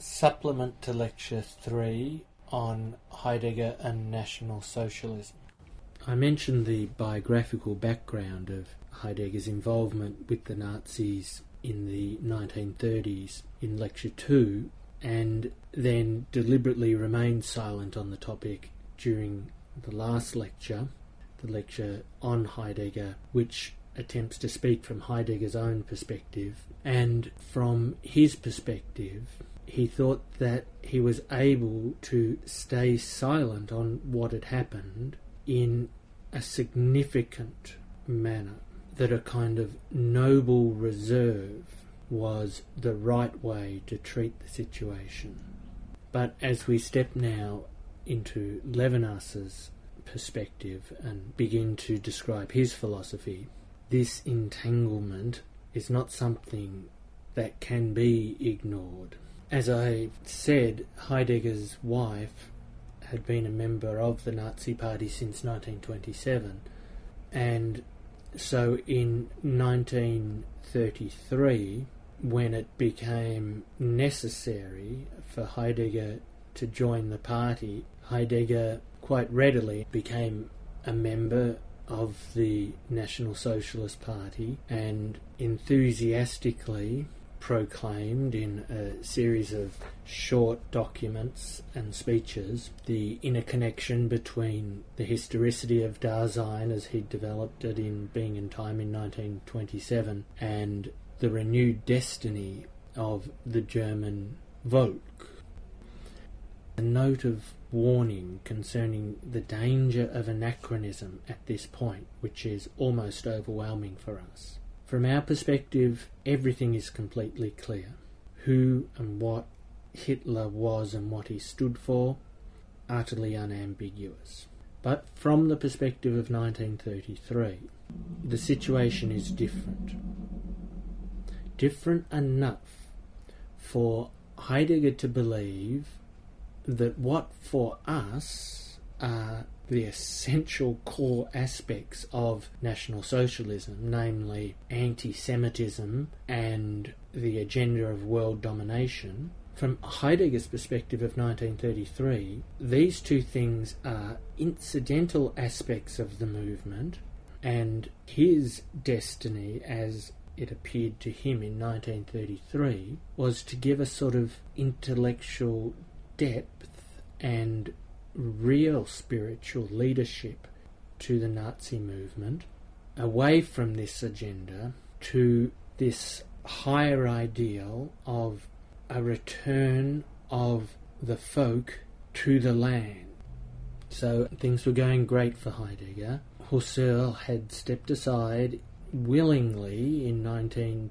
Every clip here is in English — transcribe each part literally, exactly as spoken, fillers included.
Supplement to Lecture three on Heidegger and National Socialism. I mentioned the biographical background of Heidegger's involvement with the Nazis in the nineteen thirties in Lecture two, and then deliberately remained silent on the topic during the last lecture, the lecture on Heidegger, which attempts to speak from Heidegger's own perspective. And from his perspective, he thought that he was able to stay silent on what had happened in a significant manner, that a kind of noble reserve was the right way to treat the situation. But as we step now into Levinas's perspective and begin to describe his philosophy, this entanglement is not something that can be ignored. As I said, Heidegger's wife had been a member of the Nazi Party since nineteen twenty-seven, and so in nineteen thirty-three, when it became necessary for Heidegger to join the party, Heidegger quite readily became a member of the National Socialist Party and enthusiastically proclaimed in a series of short documents and speeches the interconnection between the historicity of Dasein as he developed it in Being and Time in nineteen twenty-seven and the renewed destiny of the German Volk. A note of warning concerning the danger of anachronism at this point, which is almost overwhelming for us. From our perspective, everything is completely clear. Who and what Hitler was and what he stood for, utterly unambiguous. But from the perspective of nineteen thirty-three, the situation is different. Different enough for Heidegger to believe that what for us are the essential core aspects of National Socialism, namely anti-Semitism and the agenda of world domination, from Heidegger's perspective of nineteen thirty-three, these two things are incidental aspects of the movement, and his destiny, as it appeared to him in nineteen thirty-three, was to give a sort of intellectual depth and real spiritual leadership to the Nazi movement, away from this agenda to this higher ideal of a return of the folk to the land. So things were going great for Heidegger. Husserl had stepped aside willingly in nineteen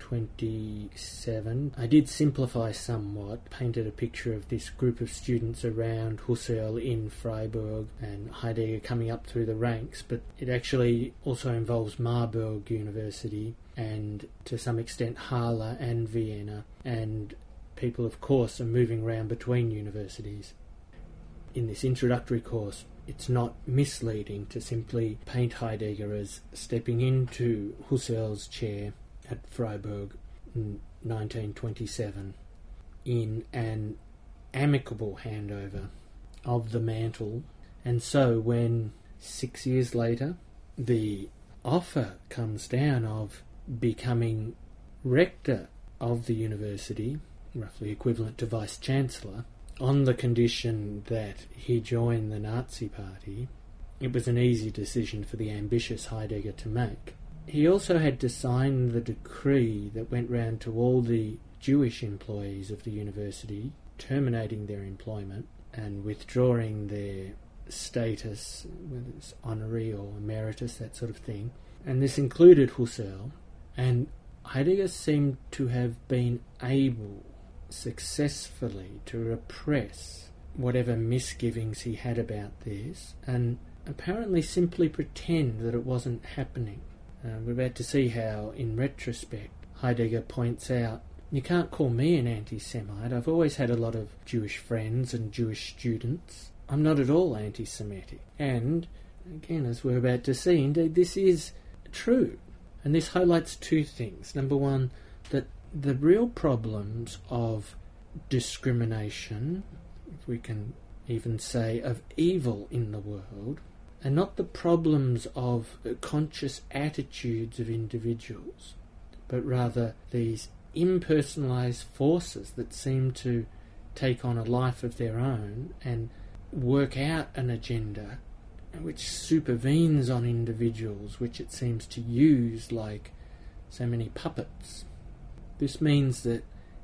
twenty-seven. I did simplify somewhat, painted a picture of this group of students around Husserl in Freiburg and Heidegger coming up through the ranks, but it actually also involves Marburg University and to some extent Halle and Vienna, and people of course are moving around between universities. In this introductory course, it's not misleading to simply paint Heidegger as stepping into Husserl's chair at Freiburg in nineteen twenty-seven in an amicable handover of the mantle. And so when six years later the offer comes down of becoming rector of the university, roughly equivalent to vice-chancellor, on the condition that he join the Nazi Party, it was an easy decision for the ambitious Heidegger to make. He also had to sign the decree that went round to all the Jewish employees of the university, terminating their employment and withdrawing their status, whether it's honorary or emeritus, that sort of thing. And this included Husserl, and Heidegger seemed to have been able successfully to repress whatever misgivings he had about this, and apparently simply pretend that it wasn't happening. Uh, we're about to see how, in retrospect, Heidegger points out, you can't call me an anti-Semite. I've always had a lot of Jewish friends and Jewish students. I'm not at all anti-Semitic. And, again, as we're about to see, indeed, this is true. And this highlights two things. Number one, that the real problems of discrimination, if we can even say, of evil in the world, and not the problems of conscious attitudes of individuals, but rather these impersonalized forces that seem to take on a life of their own and work out an agenda which supervenes on individuals, which it seems to use like so many puppets. This means that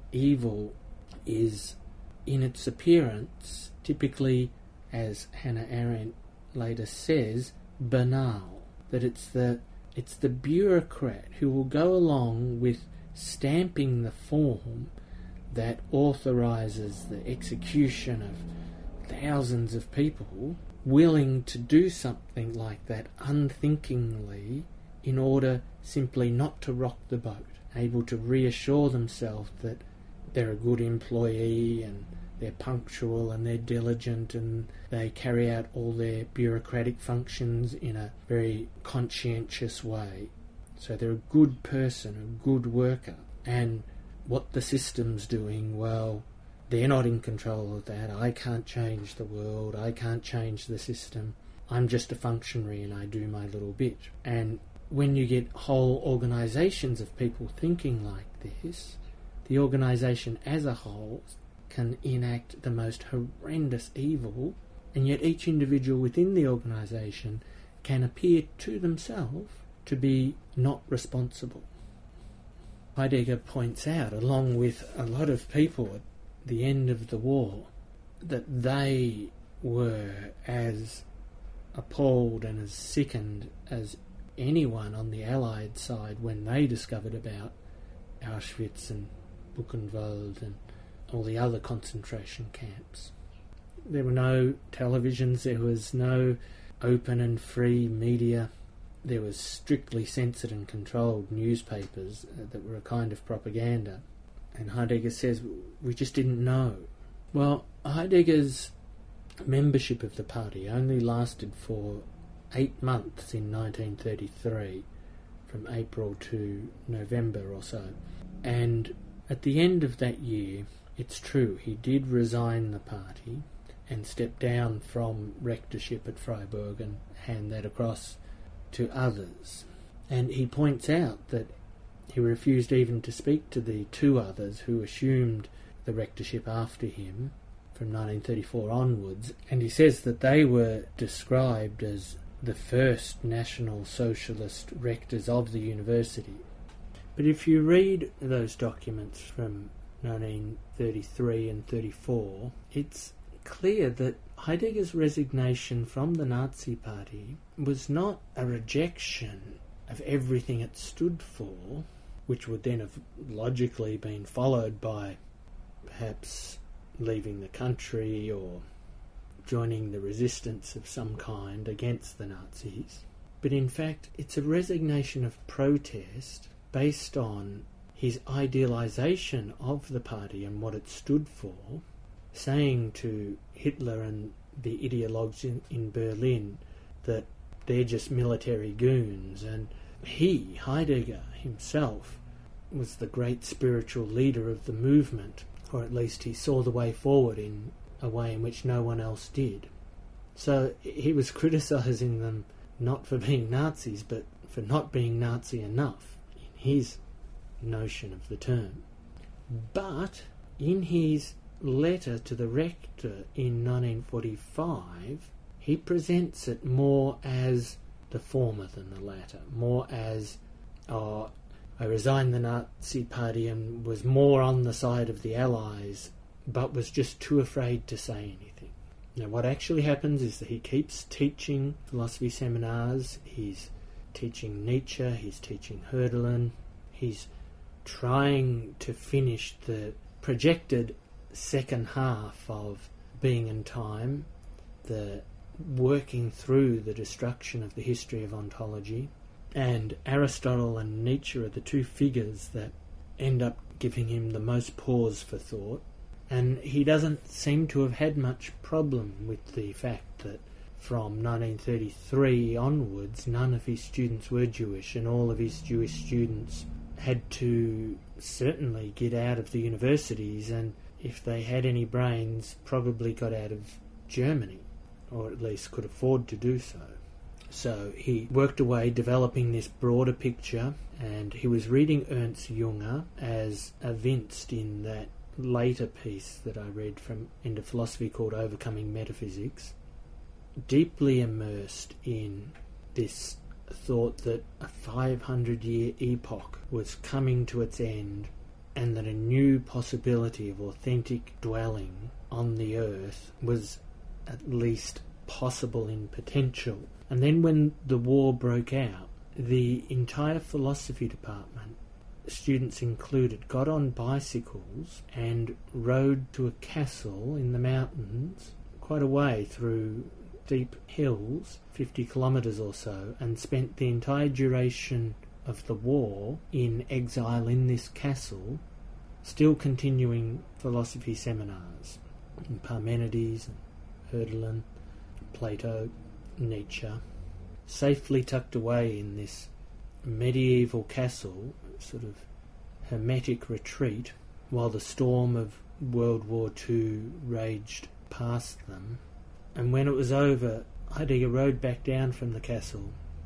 evil is, in its appearance, typically, as Hannah Arendt later says, banal. That it's the it's the bureaucrat who will go along with stamping the form that authorises the execution of thousands of people, willing to do something like that unthinkingly in order simply not to rock the boat, able to reassure themselves that they're a good employee and they're punctual and they're diligent and they carry out all their bureaucratic functions in a very conscientious way. So they're a good person, a good worker. And what the system's doing, well, they're not in control of that. I can't change the world. I can't change the system. I'm just a functionary and I do my little bit. And when you get whole organisations of people thinking like this, the organisation as a whole can enact the most horrendous evil, and yet each individual within the organisation can appear to themselves to be not responsible. Heidegger points out, along with a lot of people at the end of the war, that they were as appalled and as sickened as anyone on the Allied side when they discovered about Auschwitz and Buchenwald and all the other concentration camps. There were no televisions, there was no open and free media. There was strictly censored and controlled newspapers that were a kind of propaganda. And Heidegger says, we just didn't know. Well, Heidegger's membership of the party only lasted for eight months in nineteen thirty-three, from April to November or so. And at the end of that year, it's true, he did resign the party and step down from rectorship at Freiburg and hand that across to others. And he points out that he refused even to speak to the two others who assumed the rectorship after him from nineteen thirty-four onwards, and he says that they were described as the first National Socialist rectors of the university. But if you read those documents from nineteen thirty-three and thirty-four, it's clear that Heidegger's resignation from the Nazi Party was not a rejection of everything it stood for, which would then have logically been followed by perhaps leaving the country or joining the resistance of some kind against the Nazis. But in fact, it's a resignation of protest based on his idealisation of the party and what it stood for, saying to Hitler and the ideologues in, in Berlin that they're just military goons, and he, Heidegger himself, was the great spiritual leader of the movement, or at least he saw the way forward in a way in which no one else did. So he was criticising them not for being Nazis, but for not being Nazi enough, in his notion of the term. But in his letter to the rector in nineteen forty-five, he presents it more as the former than the latter, more as, oh, I resigned the Nazi Party and was more on the side of the Allies, but was just too afraid to say anything. Now, what actually happens is that he keeps teaching philosophy seminars, he's teaching Nietzsche, he's teaching Hölderlin, he's trying to finish the projected second half of Being and Time, the working through the destruction of the history of ontology, and Aristotle and Nietzsche are the two figures that end up giving him the most pause for thought, and he doesn't seem to have had much problem with the fact that from nineteen thirty-three onwards none of his students were Jewish, and all of his Jewish students had to certainly get out of the universities, and if they had any brains, probably got out of Germany, or at least could afford to do so. So he worked away developing this broader picture, and he was reading Ernst Junger as evinced in that later piece that I read from End of Philosophy called Overcoming Metaphysics, deeply immersed in this thought that a five hundred year epoch was coming to its end, and that a new possibility of authentic dwelling on the earth was at least possible in potential. And then when the war broke out, the entire philosophy department, students included, got on bicycles and rode to a castle in the mountains, quite a way through steep hills, fifty kilometres or so, and spent the entire duration of the war in exile in this castle, still continuing philosophy seminars in Parmenides and Hölderlin, Plato, Nietzsche, safely tucked away in this medieval castle, sort of hermetic retreat, while the storm of World War Two raged past them. And when it was over, Heidegger rode back down from the castle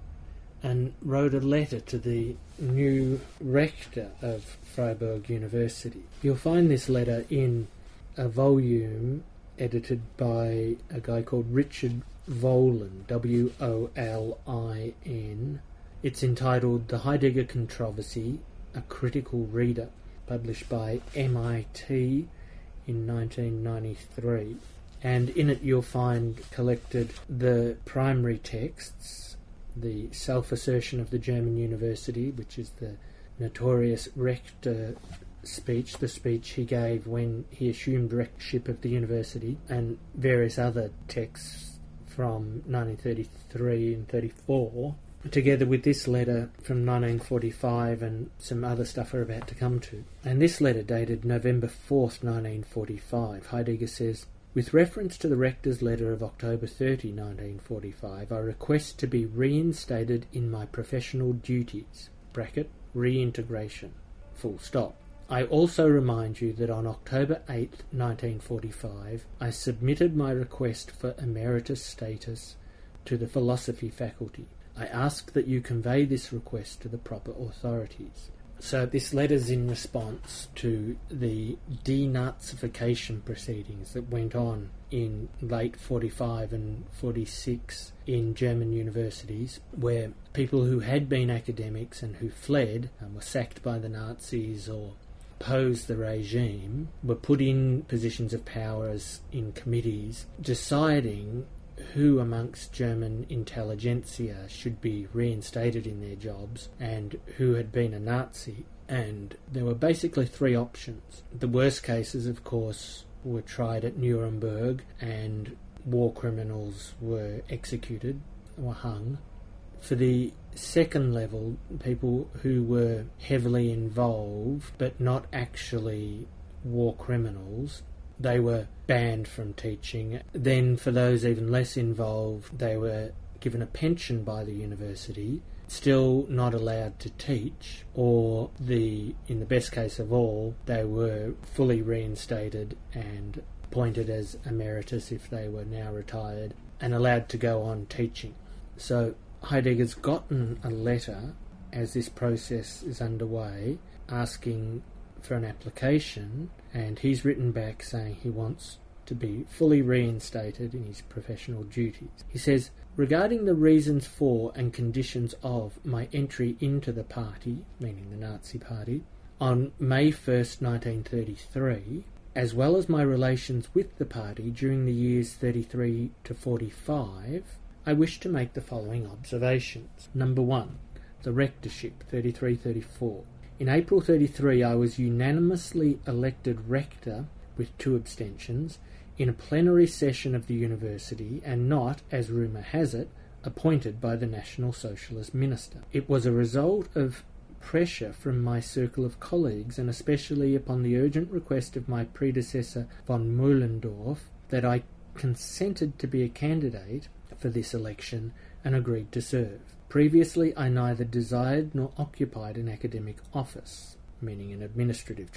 and wrote a letter to the new rector of Freiburg University. You'll find this letter in a volume edited by a guy called Richard Wolin, W O L I N. It's entitled The Heidegger Controversy, A Critical Reader, published by M I T in nineteen ninety-three. And in it you'll find collected the primary texts, the self-assertion of the German university, which is the notorious rector speech, the speech he gave when he assumed rectorship of the university, and various other texts from nineteen thirty-three and thirty-four, together with this letter from nineteen forty-five and some other stuff we're about to come to. And this letter, dated November fourth, nineteen forty-five, Heidegger says, "With reference to the rector's letter of October thirtieth, nineteen forty-five, I request to be reinstated in my professional duties, bracket, reintegration, full stop. I also remind you that on October eighth, nineteen forty-five, I submitted my request for emeritus status to the philosophy faculty. I ask that you convey this request to the proper authorities." So this letter's in response to the denazification proceedings that went on in late forty-five and forty-six in German universities, where people who had been academics and who fled and were sacked by the Nazis or opposed the regime were put in positions of power as in committees, deciding who amongst German intelligentsia should be reinstated in their jobs and who had been a Nazi. And there were basically three options. The worst cases, of course, were tried at Nuremberg and war criminals were executed or hung. For the second level, people who were heavily involved but not actually war criminals, they were banned from teaching. Then for those even less involved, they were given a pension by the university, still not allowed to teach, or the in the best case of all, they were fully reinstated and appointed as emeritus if they were now retired, and allowed to go on teaching. So Heidegger's gotten a letter as this process is underway, asking for an application, and he's written back saying he wants to be fully reinstated in his professional duties. He says, "Regarding the reasons for and conditions of my entry into the party," meaning the Nazi Party, "on May first, nineteen thirty-three, as well as my relations with the party during the years thirty-three to forty-five, I wish to make the following observations. Number one, the rectorship, thirty-three thirty-four. In April thirty-three, I was unanimously elected rector, with two abstentions, in a plenary session of the university, and not, as rumour has it, appointed by the National Socialist minister. It was a result of pressure from my circle of colleagues, and especially upon the urgent request of my predecessor von Mühlendorf, that I consented to be a candidate for this election and agreed to serve. Previously, I neither desired nor occupied an academic office, meaning an administrative job.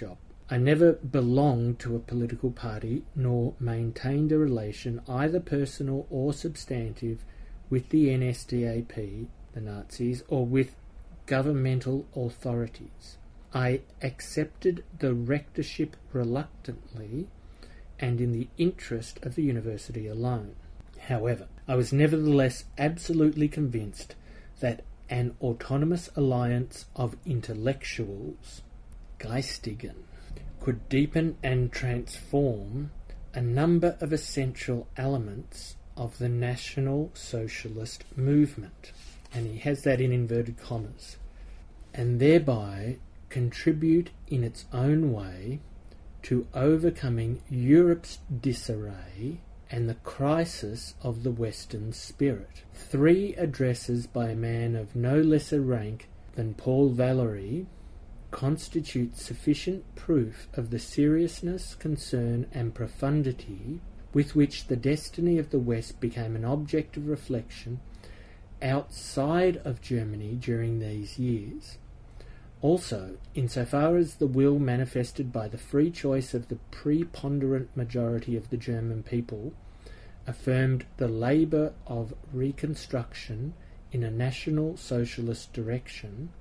I never belonged to a political party nor maintained a relation, either personal or substantive, with the N S D A P, the Nazis, or with governmental authorities. I accepted the rectorship reluctantly and in the interest of the university alone. However, I was nevertheless absolutely convinced that an autonomous alliance of intellectuals, Geistigen, could deepen and transform a number of essential elements of the National Socialist movement, and he has that in inverted commas, and thereby contribute in its own way to overcoming Europe's disarray and the crisis of the Western spirit. Three addresses by a man of no lesser rank than Paul Valéry constitute sufficient proof of the seriousness, concern, and profundity with which the destiny of the West became an object of reflection outside of Germany during these years. Also, insofar as the will manifested by the free choice of the preponderant majority of the German people affirmed the labour of reconstruction in a National Socialist direction,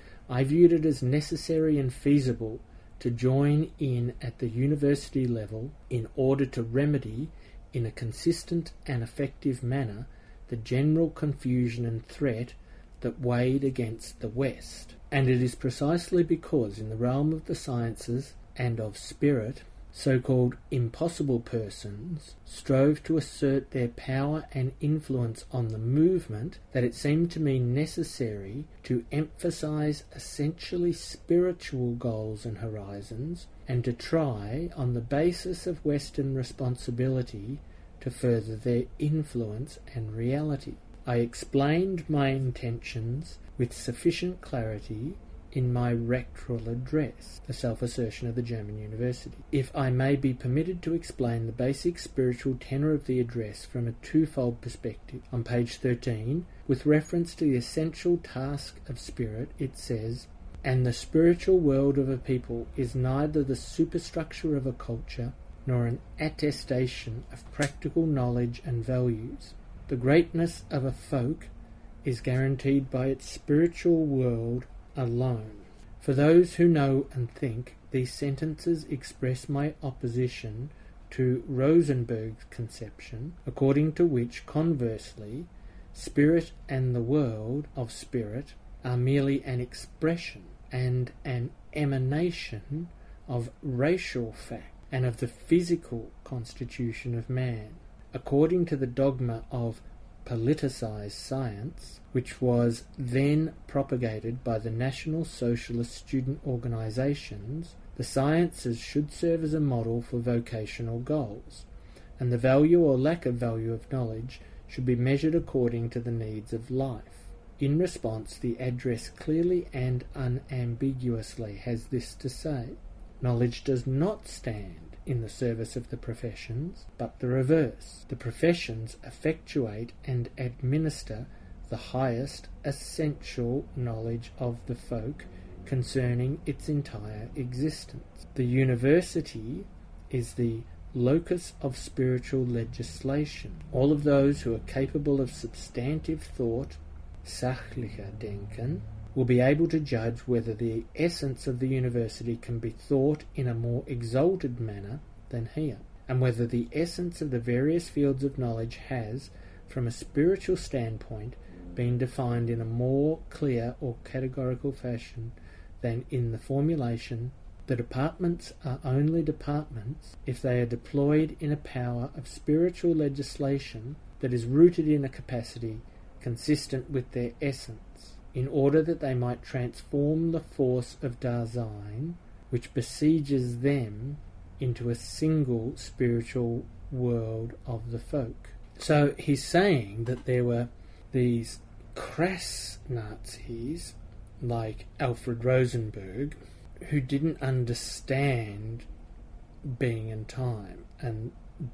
I viewed it as necessary and feasible to join in at the university level in order to remedy in a consistent and effective manner the general confusion and threat that weighed against the West. And it is precisely because in the realm of the sciences and of spirit, so-called impossible persons strove to assert their power and influence on the movement that it seemed to me necessary to emphasize essentially spiritual goals and horizons, and to try, on the basis of Western responsibility, to further their influence and reality. I explained my intentions with sufficient clarity in my rectoral address, the self-assertion of the German university. If I may be permitted to explain the basic spiritual tenor of the address from a twofold perspective, on page thirteen, with reference to the essential task of spirit, it says, "And the spiritual world of a people is neither the superstructure of a culture, nor an attestation of practical knowledge and values. The greatness of a folk is guaranteed by its spiritual world alone." For those who know and think, these sentences express my opposition to Rosenberg's conception, according to which, conversely, spirit and the world of spirit are merely an expression and an emanation of racial fact and of the physical constitution of man. According to the dogma of politicized science, which was then propagated by the National Socialist student organizations, the sciences should serve as a model for vocational goals, and the value or lack of value of knowledge should be measured according to the needs of life. In response, the address clearly and unambiguously has this to say: knowledge does not stand in the service of the professions, but the reverse. The professions effectuate and administer the highest essential knowledge of the folk concerning its entire existence. The university is the locus of spiritual legislation. All of those who are capable of substantive thought, sachlicher Denken, will be able to judge whether the essence of the university can be thought in a more exalted manner than here, and whether the essence of the various fields of knowledge has, from a spiritual standpoint, been defined in a more clear or categorical fashion than in the formulation. The departments are only departments if they are deployed in a power of spiritual legislation that is rooted in a capacity consistent with their essence, in order that they might transform the force of Dasein, which besieges them, into a single spiritual world of the folk. So he's saying that there were these crass Nazis, like Alfred Rosenberg, who didn't understand being and time, and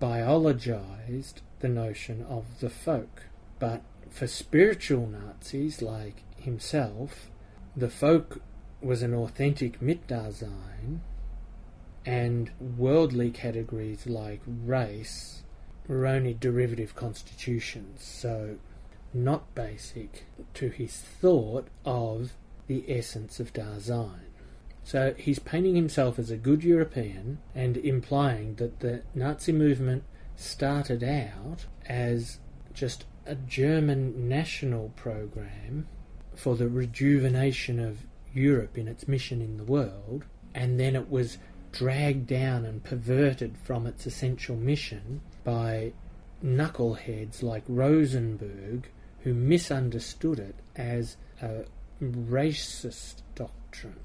biologized the notion of the folk. But for spiritual Nazis like himself, the folk was an authentic Mitdasein, and worldly categories like race were only derivative constitutions, so not basic to his thought of the essence of Dasein. So he's painting himself as a good European and implying that the Nazi movement started out as just a German national program for the rejuvenation of Europe in its mission in the world, and then it was dragged down and perverted from its essential mission by knuckleheads like Rosenberg, who misunderstood it as a racist doctrine.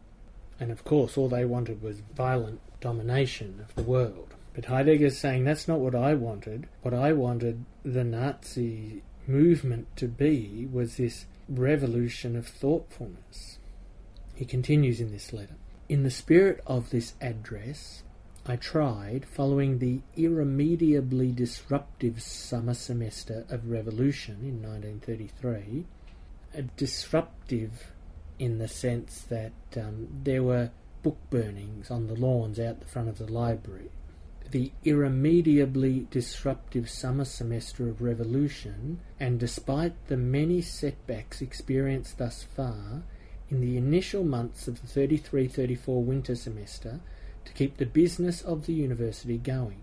And of course all they wanted was violent domination of the world. But Heidegger's saying that's not what I wanted. What I wanted the Nazi movement to be was this revolution of thoughtfulness. He continues in this letter. In the spirit of this address, I tried, following the irremediably disruptive summer semester of revolution in nineteen thirty-three, a disruptive in the sense that um, there were book burnings on the lawns out the front of the library. The irremediably disruptive summer semester of revolution, and despite the many setbacks experienced thus far, in the initial months of the thirty-three thirty-four winter semester, to keep the business of the university going.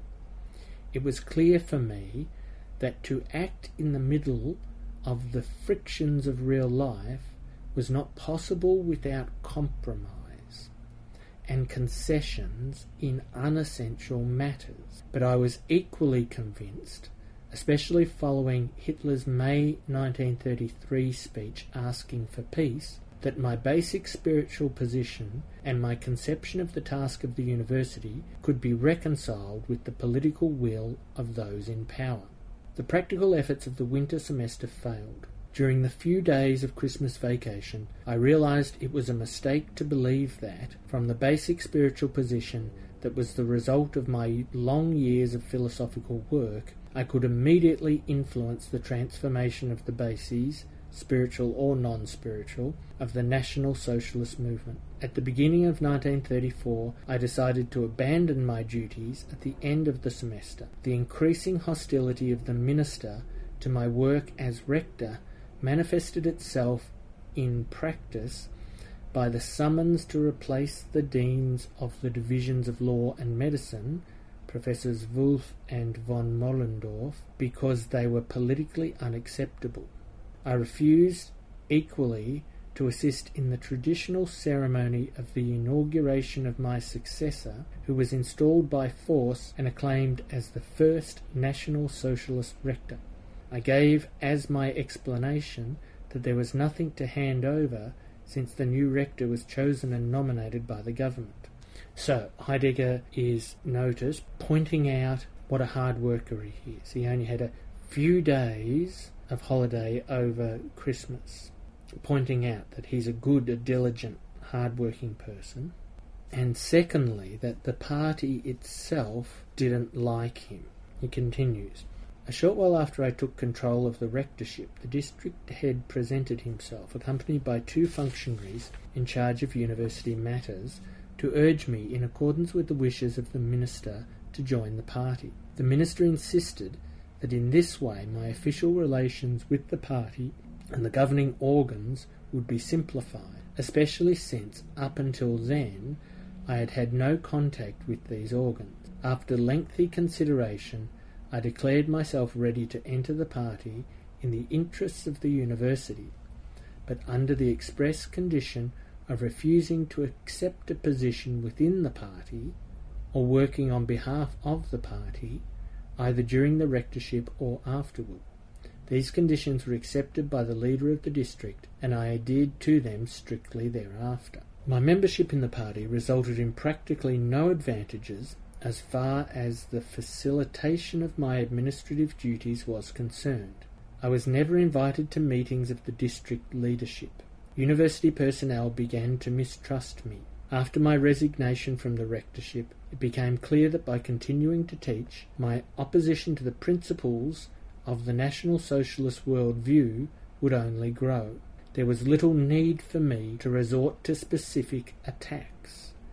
It was clear for me that to act in the middle of the frictions of real life was not possible without compromise and concessions in unessential matters. But I was equally convinced, especially following Hitler's May nineteen thirty-three speech asking for peace, that my basic spiritual position and my conception of the task of the university could be reconciled with the political will of those in power. The practical efforts of the winter semester failed. During the few days of Christmas vacation, I realized it was a mistake to believe that, from the basic spiritual position that was the result of my long years of philosophical work, I could immediately influence the transformation of the bases, spiritual or non-spiritual, of the National Socialist movement. At the beginning of nineteen thirty-four, I decided to abandon my duties at the end of the semester. The increasing hostility of the minister to my work as rector manifested itself in practice by the summons to replace the deans of the divisions of law and medicine, Professors Wolf and von Mollendorf, because they were politically unacceptable. I refused equally to assist in the traditional ceremony of the inauguration of my successor, who was installed by force and acclaimed as the first National Socialist rector. I gave as my explanation that there was nothing to hand over since the new rector was chosen and nominated by the government. So Heidegger is noticed pointing out what a hard worker he is. He only had a few days of holiday over Christmas, pointing out that he's a good, a diligent, hard-working person, and secondly, that the party itself didn't like him. He continues, a short while after I took control of the rectorship, the district head presented himself, accompanied by two functionaries in charge of university matters, to urge me, in accordance with the wishes of the minister, to join the party. The minister insisted that in this way my official relations with the party and the governing organs would be simplified, especially since, up until then, I had had no contact with these organs. After lengthy consideration, I declared myself ready to enter the party in the interests of the university, but under the express condition of refusing to accept a position within the party or working on behalf of the party, either during the rectorship or afterward. These conditions were accepted by the leader of the district, and I adhered to them strictly thereafter. My membership in the party resulted in practically no advantages as far as the facilitation of my administrative duties was concerned. I was never invited to meetings of the district leadership. University personnel began to mistrust me. After my resignation from the rectorship, it became clear that by continuing to teach, my opposition to the principles of the National Socialist world view would only grow. There was little need for me to resort to specific attacks.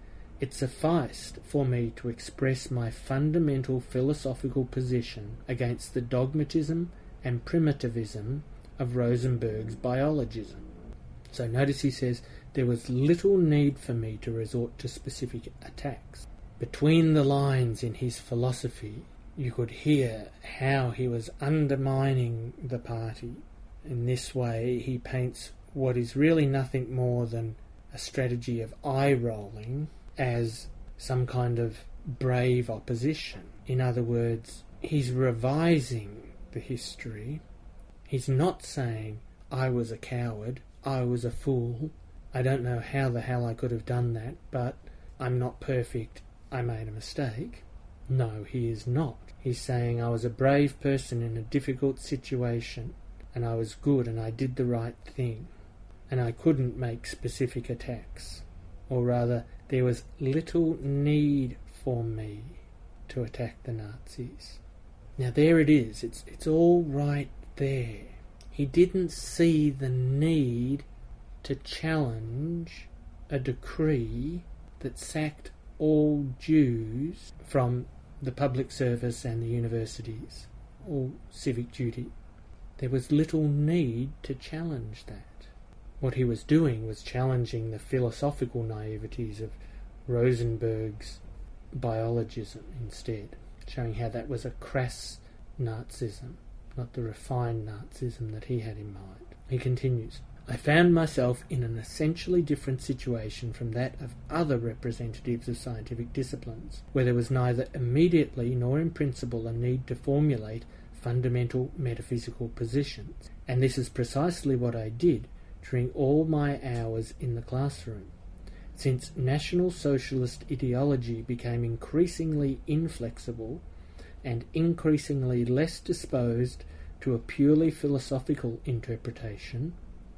it sufficed for me to express my fundamental philosophical position against the dogmatism and primitivism of Rosenberg's biologism. So notice he says, there was little need for me to resort to specific attacks. Between the lines in his philosophy, you could hear how he was undermining the party. In this way, he paints what is really nothing more than a strategy of eye-rolling as some kind of brave opposition. In other words, he's revising the history. He's not saying, I was a coward, I was a fool, I don't know how the hell I could have done that, but I'm not perfect, I made a mistake. No, he is not. He's saying I was a brave person in a difficult situation, and I was good and I did the right thing, and I couldn't make specific attacks. Or rather, there was little need for me to attack the Nazis. Now there it is, it's, it's all right there. He didn't see the need to challenge a decree that sacked all Jews from the public service and the universities, all civic duty. There was little need to challenge that. What he was doing was challenging the philosophical naiveties of Rosenberg's biologism instead, showing how that was a crass Nazism, not the refined Nazism that he had in mind. He continues, I found myself in an essentially different situation from that of other representatives of scientific disciplines, where there was neither immediately nor in principle a need to formulate fundamental metaphysical positions. And this is precisely what I did during all my hours in the classroom. Since National Socialist ideology became increasingly inflexible and increasingly less disposed to a purely philosophical interpretation,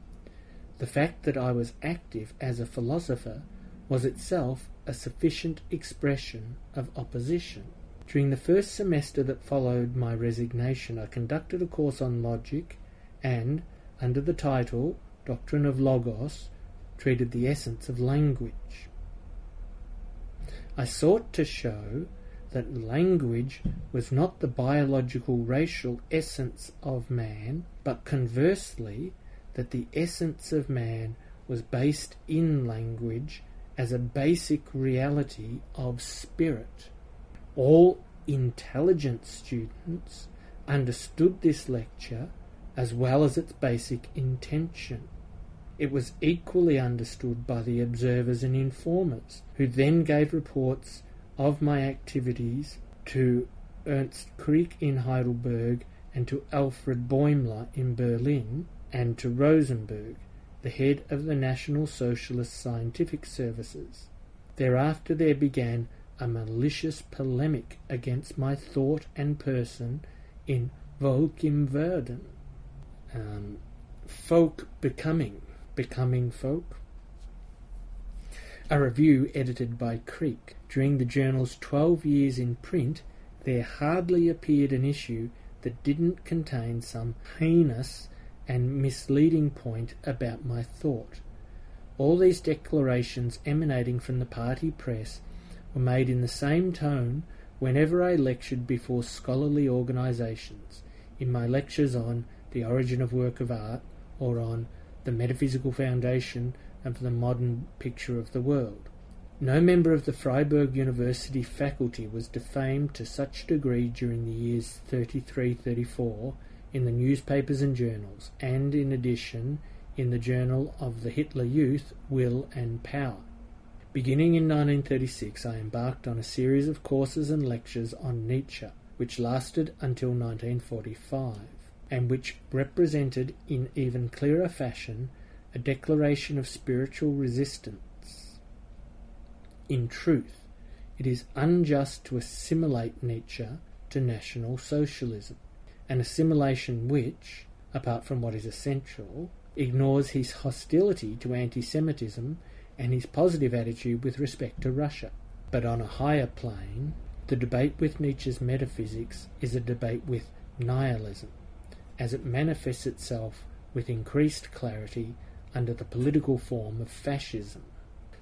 the fact that I was active as a philosopher was itself a sufficient expression of opposition. During the first semester that followed my resignation, I conducted a course on logic and, under the title Doctrine of Logos, treated the essence of language. I sought to show that language was not the biological racial essence of man, but conversely, that the essence of man was based in language as a basic reality of spirit. All intelligent students understood this lecture as well as its basic intention. It was equally understood by the observers and informers, who then gave reports of my activities to Ernst Krieg in Heidelberg and to Alfred Bäumler in Berlin, and to Rosenberg, the head of the National Socialist Scientific Services. Thereafter there began a malicious polemic against my thought and person in Volk im Werden, um, folk becoming, becoming folk. A review edited by Krieg. During the journal's twelve years in print, there hardly appeared an issue that didn't contain some heinous and misleading point about my thought. All these declarations emanating from the party press were made in the same tone whenever I lectured before scholarly organisations, in my lectures on the origin of work of art, or on the metaphysical foundation of the modern picture of the world. No member of the Freiburg University faculty was defamed to such a degree during the years thirty-three thirty-four in the newspapers and journals, and in addition in the journal of the Hitler Youth, Will and Power. Beginning in nineteen thirty-six, I embarked on a series of courses and lectures on Nietzsche, which lasted until nineteen forty-five, and which represented in even clearer fashion a declaration of spiritual resistance. In truth, it is unjust to assimilate Nietzsche to National Socialism, an assimilation which, apart from what is essential, ignores his hostility to anti-Semitism and his positive attitude with respect to Russia. But on a higher plane, the debate with Nietzsche's metaphysics is a debate with nihilism, as it manifests itself with increased clarity under the political form of fascism.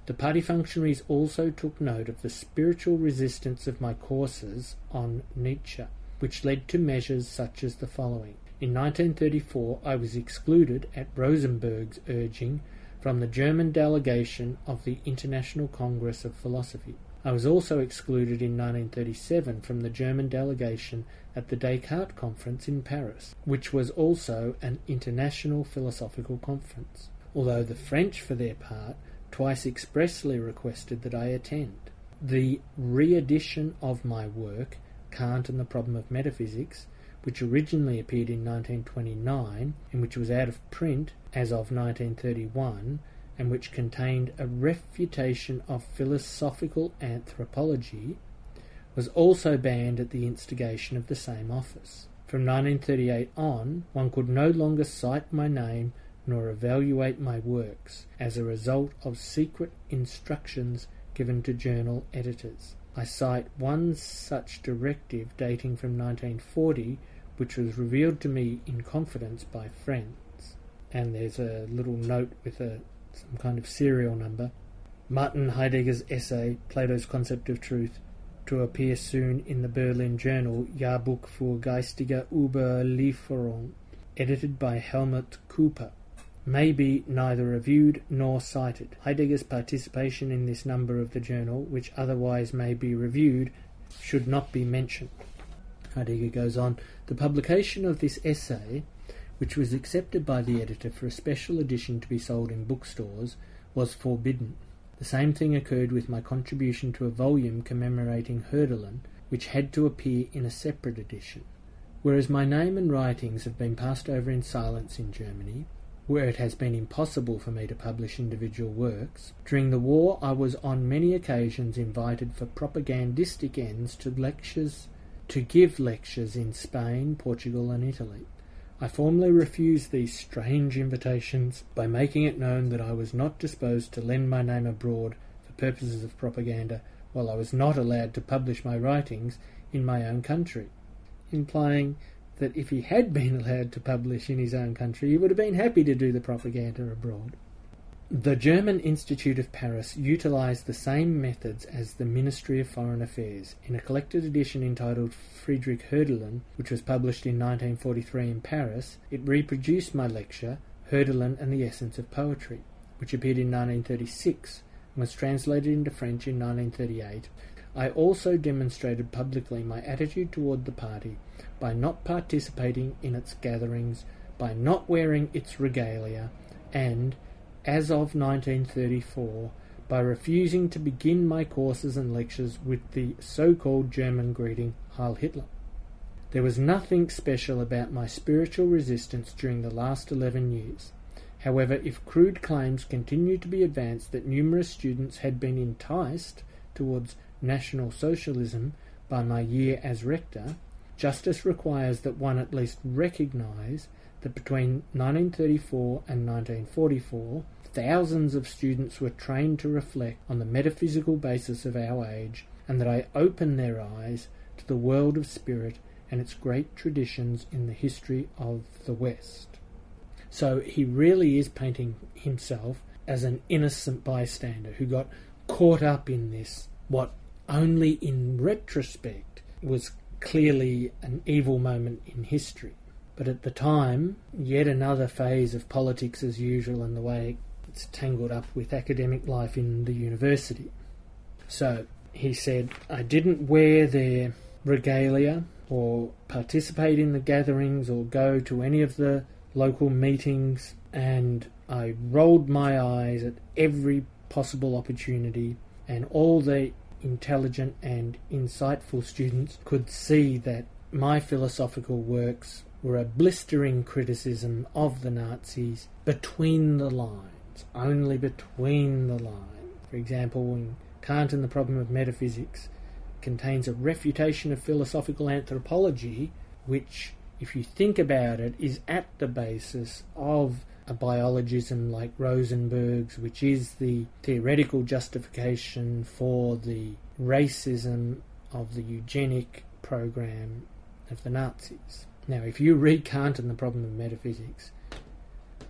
The party functionaries also took note of the spiritual resistance of my courses on Nietzsche, which led to measures such as the following. In nineteen thirty-four, I was excluded, at Rosenberg's urging, from the German delegation of the International Congress of Philosophy. I was also excluded in nineteen thirty-seven from the German delegation at the Descartes Conference in Paris, which was also an international philosophical conference, although the French, for their part, twice expressly requested that I attend. The re-edition of my work, Kant and the Problem of Metaphysics, which originally appeared in nineteen twenty-nine and which was out of print as of nineteen thirty-one, and which contained a refutation of philosophical anthropology, was also banned at the instigation of the same office. From nineteen thirty-eight on, one could no longer cite my name nor evaluate my works, as a result of secret instructions given to journal editors. I cite one such directive dating from nineteen forty, which was revealed to me in confidence by friends. And there's a little note with a some kind of serial number. Martin Heidegger's essay, Plato's Concept of Truth, to appear soon in the Berlin journal Jahrbuch für geistige Überlieferung, edited by Helmut Cooper, may be neither reviewed nor cited. Heidegger's participation in this number of the journal, which otherwise may be reviewed, should not be mentioned. Heidegger goes on, the publication of this essay, which was accepted by the editor for a special edition to be sold in bookstores, was forbidden. The same thing occurred with my contribution to a volume commemorating Hölderlin, which had to appear in a separate edition. Whereas my name and writings have been passed over in silence in Germany, where it has been impossible for me to publish individual works, during the war I was on many occasions invited for propagandistic ends to lectures, to give lectures in Spain, Portugal and Italy. I formally refused these strange invitations by making it known that I was not disposed to lend my name abroad for purposes of propaganda, while I was not allowed to publish my writings in my own country, implying that if he had been allowed to publish in his own country, he would have been happy to do the propaganda abroad. The German Institute of Paris utilised the same methods as the Ministry of Foreign Affairs. In a collected edition entitled Friedrich Hölderlin, which was published in nineteen forty-three in Paris, it reproduced my lecture, Hölderlin and the Essence of Poetry, which appeared in nineteen thirty-six and was translated into French in nineteen thirty-eight. I also demonstrated publicly my attitude toward the party by not participating in its gatherings, by not wearing its regalia, and, as of nineteen thirty-four, by refusing to begin my courses and lectures with the so-called German greeting, Heil Hitler. There was nothing special about my spiritual resistance during the last eleven years. However, if crude claims continued to be advanced that numerous students had been enticed towards National Socialism by my year as rector, justice requires that one at least recognise that between nineteen thirty-four and nineteen forty-four, thousands of students were trained to reflect on the metaphysical basis of our age, and that I opened their eyes to the world of spirit and its great traditions in the history of the West. So he really is painting himself as an innocent bystander who got caught up in this, what only in retrospect was clearly an evil moment in history. But at the time, yet another phase of politics as usual and the way it's tangled up with academic life in the university. So he said, I didn't wear their regalia or participate in the gatherings or go to any of the local meetings, and I rolled my eyes at every possible opportunity, and all the intelligent and insightful students could see that my philosophical works were a blistering criticism of the Nazis between the lines, only between the lines. For example, in Kant and the Problem of Metaphysics contains a refutation of philosophical anthropology, which, if you think about it, is at the basis of a biologism like Rosenberg's, which is the theoretical justification for the racism of the eugenic program of the Nazis. Now, if you read Kant and the Problem of Metaphysics,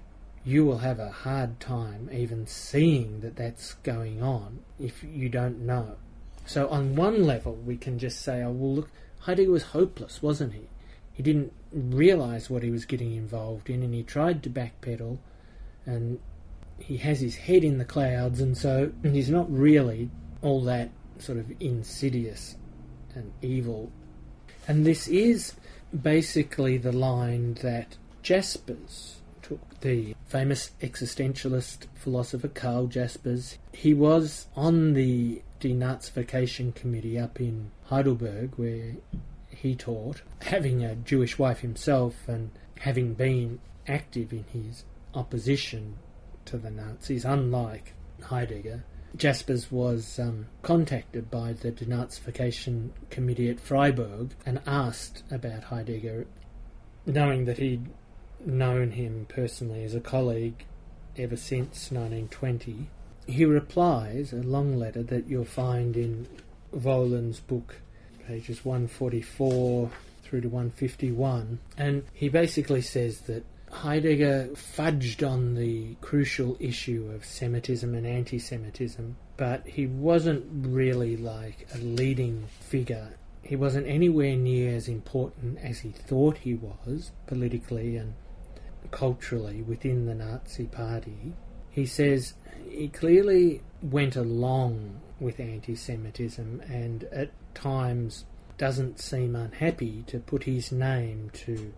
you will have a hard time even seeing that that's going on if you don't know. So on one level, we can just say, oh, well, look, Heidegger was hopeless, wasn't he? He didn't realise what he was getting involved in, and he tried to backpedal, and he has his head in the clouds, and so he's not really all that sort of insidious and evil. And this is basically the line that Jaspers took, the famous existentialist philosopher Karl Jaspers. He was on the denazification committee up in Heidelberg where he taught, having a Jewish wife himself and having been active in his opposition to the Nazis, unlike Heidegger. Jaspers was um, contacted by the denazification committee at Freiburg and asked about Heidegger, knowing that he'd known him personally as a colleague ever since nineteen twenty. He replies, a long letter that you'll find in Voland's book, pages one forty-four through to one fifty-one, and he basically says that Heidegger fudged on the crucial issue of Semitism and anti-Semitism, but he wasn't really like a leading figure. He wasn't anywhere near as important as he thought he was, politically and culturally, within the Nazi Party. He says he clearly went along with anti-Semitism and at times doesn't seem unhappy to put his name to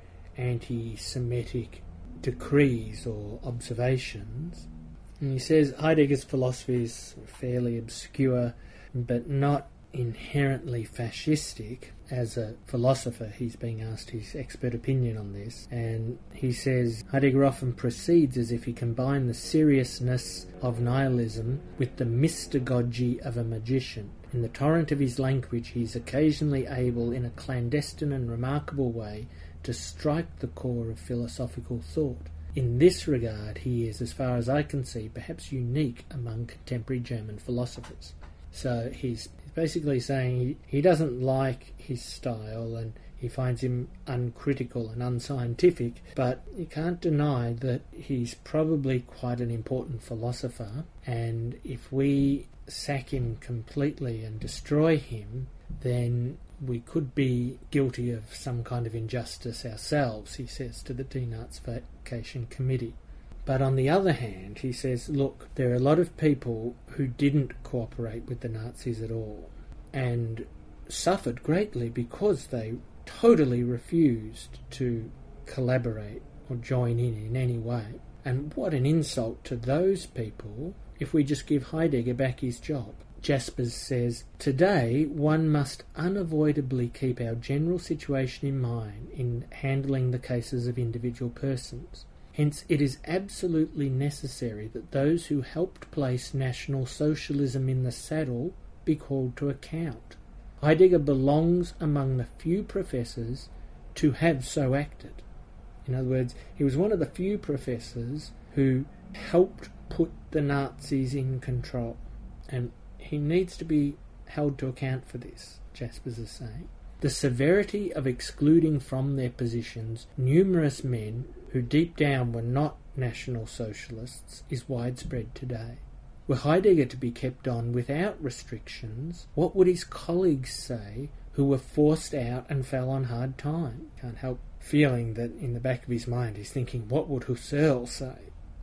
anti-Semitic decrees or observations. And he says Heidegger's philosophy is fairly obscure but not inherently fascistic. As a philosopher, he's being asked his expert opinion on this, and he says Heidegger often proceeds as if he combined the seriousness of nihilism with the mystagogy of a magician. In the torrent of his language, he is occasionally able, in a clandestine and remarkable way, to strike the core of philosophical thought. In this regard, he is, as far as I can see, perhaps unique among contemporary German philosophers. So he's basically saying he, he doesn't like his style and he finds him uncritical and unscientific, but you can't deny that he's probably quite an important philosopher, and if we sack him completely and destroy him, then we could be guilty of some kind of injustice ourselves, he says to the denazification committee. But on the other hand, he says, look, there are a lot of people who didn't cooperate with the Nazis at all and suffered greatly because they totally refused to collaborate or join in in any way. And what an insult to those people if we just give Heidegger back his job. Jaspers says, today one must unavoidably keep our general situation in mind in handling the cases of individual persons. Hence, it is absolutely necessary that those who helped place National Socialism in the saddle be called to account. Heidegger belongs among the few professors to have so acted. In other words, he was one of the few professors who helped put the Nazis in control, and he needs to be held to account for this, Jaspers is saying. The severity of excluding from their positions numerous men who deep down were not National Socialists is widespread today. Were Heidegger to be kept on without restrictions, what would his colleagues say who were forced out and fell on hard time? Can't help feeling that in the back of his mind he's thinking, what would Husserl say?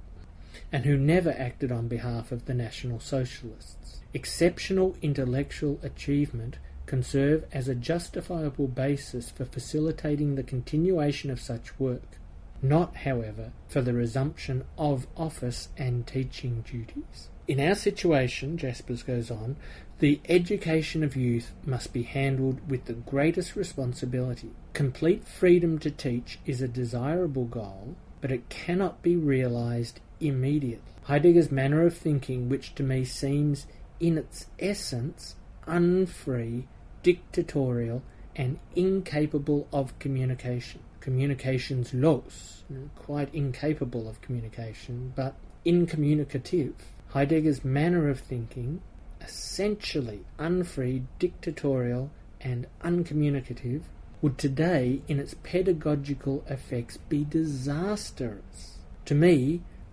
And who never acted on behalf of the National Socialists. Exceptional intellectual achievement can serve as a justifiable basis for facilitating the continuation of such work, not, however, for the resumption of office and teaching duties. In our situation, Jaspers goes on, the education of youth must be handled with the greatest responsibility. Complete freedom to teach is a desirable goal, but it cannot be realised immediately. Heidegger's manner of thinking, which to me seems in its essence unfree, dictatorial, and incapable of communication. Communications los, quite incapable of communication, but incommunicative. Heidegger's manner of thinking, essentially unfree, dictatorial, and uncommunicative, would today, in its pedagogical effects, be disastrous. To me,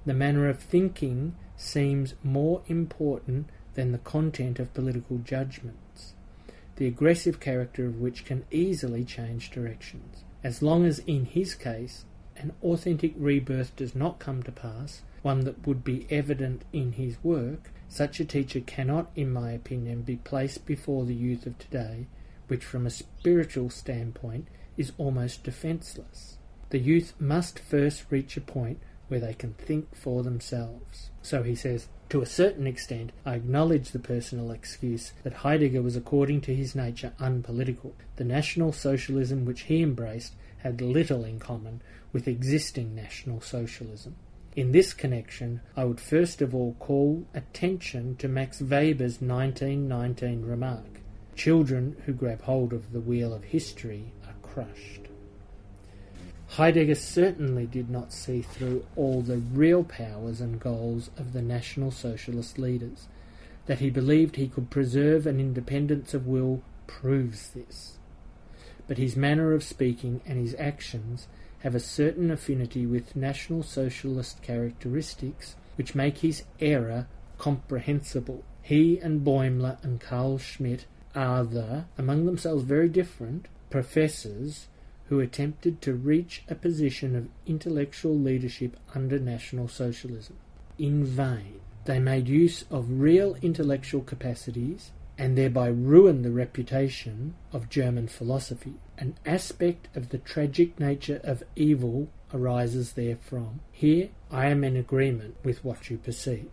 the manner of thinking seems more important than the content of political judgments, the aggressive character of which can easily change directions. As long as, in his case, an authentic rebirth does not come to pass, one that would be evident in his work, such a teacher cannot, in my opinion, be placed before the youth of today, which from a spiritual standpoint is almost defenceless. The youth must first reach a point where they can think for themselves. So he says, to a certain extent, I acknowledge the personal excuse that Heidegger was, according to his nature, unpolitical. The National Socialism which he embraced had little in common with existing National Socialism. In this connection, I would first of all call attention to Max Weber's nineteen nineteen remark, children who grab hold of the wheel of history are crushed. Heidegger certainly did not see through all the real powers and goals of the National Socialist leaders. That he believed he could preserve an independence of will proves this. But his manner of speaking and his actions have a certain affinity with National Socialist characteristics which make his error comprehensible. He and Bäumler and Carl Schmitt are the, among themselves very different, professors who attempted to reach a position of intellectual leadership under National Socialism. In vain. They made use of real intellectual capacities and thereby ruined the reputation of German philosophy. An aspect of the tragic nature of evil arises therefrom. Here I am in agreement with what you perceive.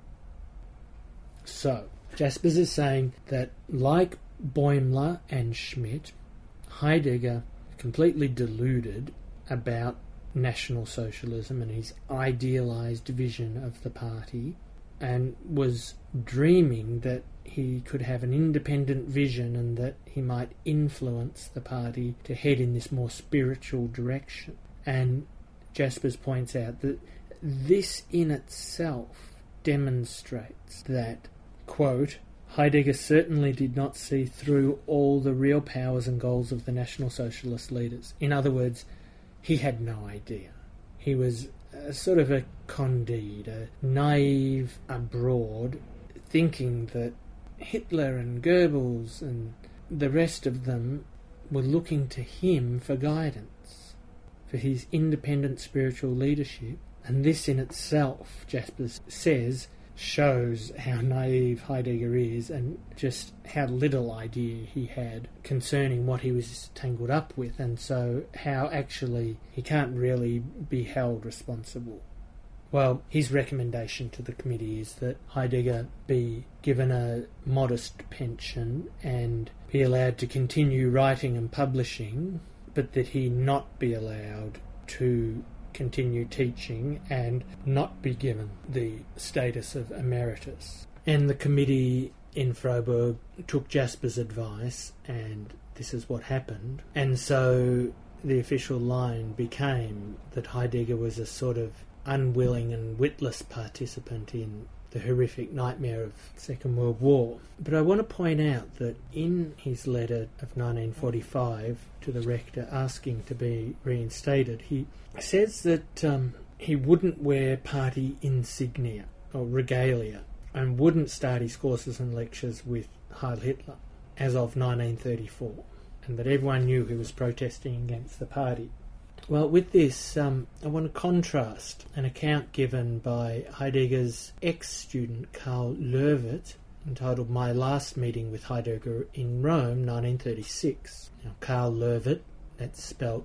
So, Jaspers is saying that, like Bäumler and Schmitt, Heidegger completely deluded about National Socialism and his idealised vision of the party, and was dreaming that he could have an independent vision and that he might influence the party to head in this more spiritual direction. And Jaspers points out that this in itself demonstrates that, quote, Heidegger certainly did not see through all the real powers and goals of the National Socialist leaders. In other words, he had no idea. He was a sort of a Candide, a naive abroad, thinking that Hitler and Goebbels and the rest of them were looking to him for guidance, for his independent spiritual leadership. And this in itself, Jaspers says, shows how naive Heidegger is and just how little idea he had concerning what he was tangled up with, and so how actually he can't really be held responsible. Well, his recommendation to the committee is that Heidegger be given a modest pension and be allowed to continue writing and publishing, but that he not be allowed to continue teaching and not be given the status of emeritus. And the committee in Freiburg took Jasper's advice, and this is what happened. And so the official line became that Heidegger was a sort of unwilling and witless participant in the horrific nightmare of the Second World War. But I want to point out that in his letter of nineteen forty-five to the rector asking to be reinstated, he says that um, he wouldn't wear party insignia or regalia and wouldn't start his courses and lectures with Heil Hitler as of nineteen thirty-four, and that everyone knew he was protesting against the party. Well, with this, um, I want to contrast an account given by Heidegger's ex-student Karl Löwit, entitled My Last Meeting with Heidegger in Rome, nineteen thirty-six. Now, Karl Löwit, that's spelt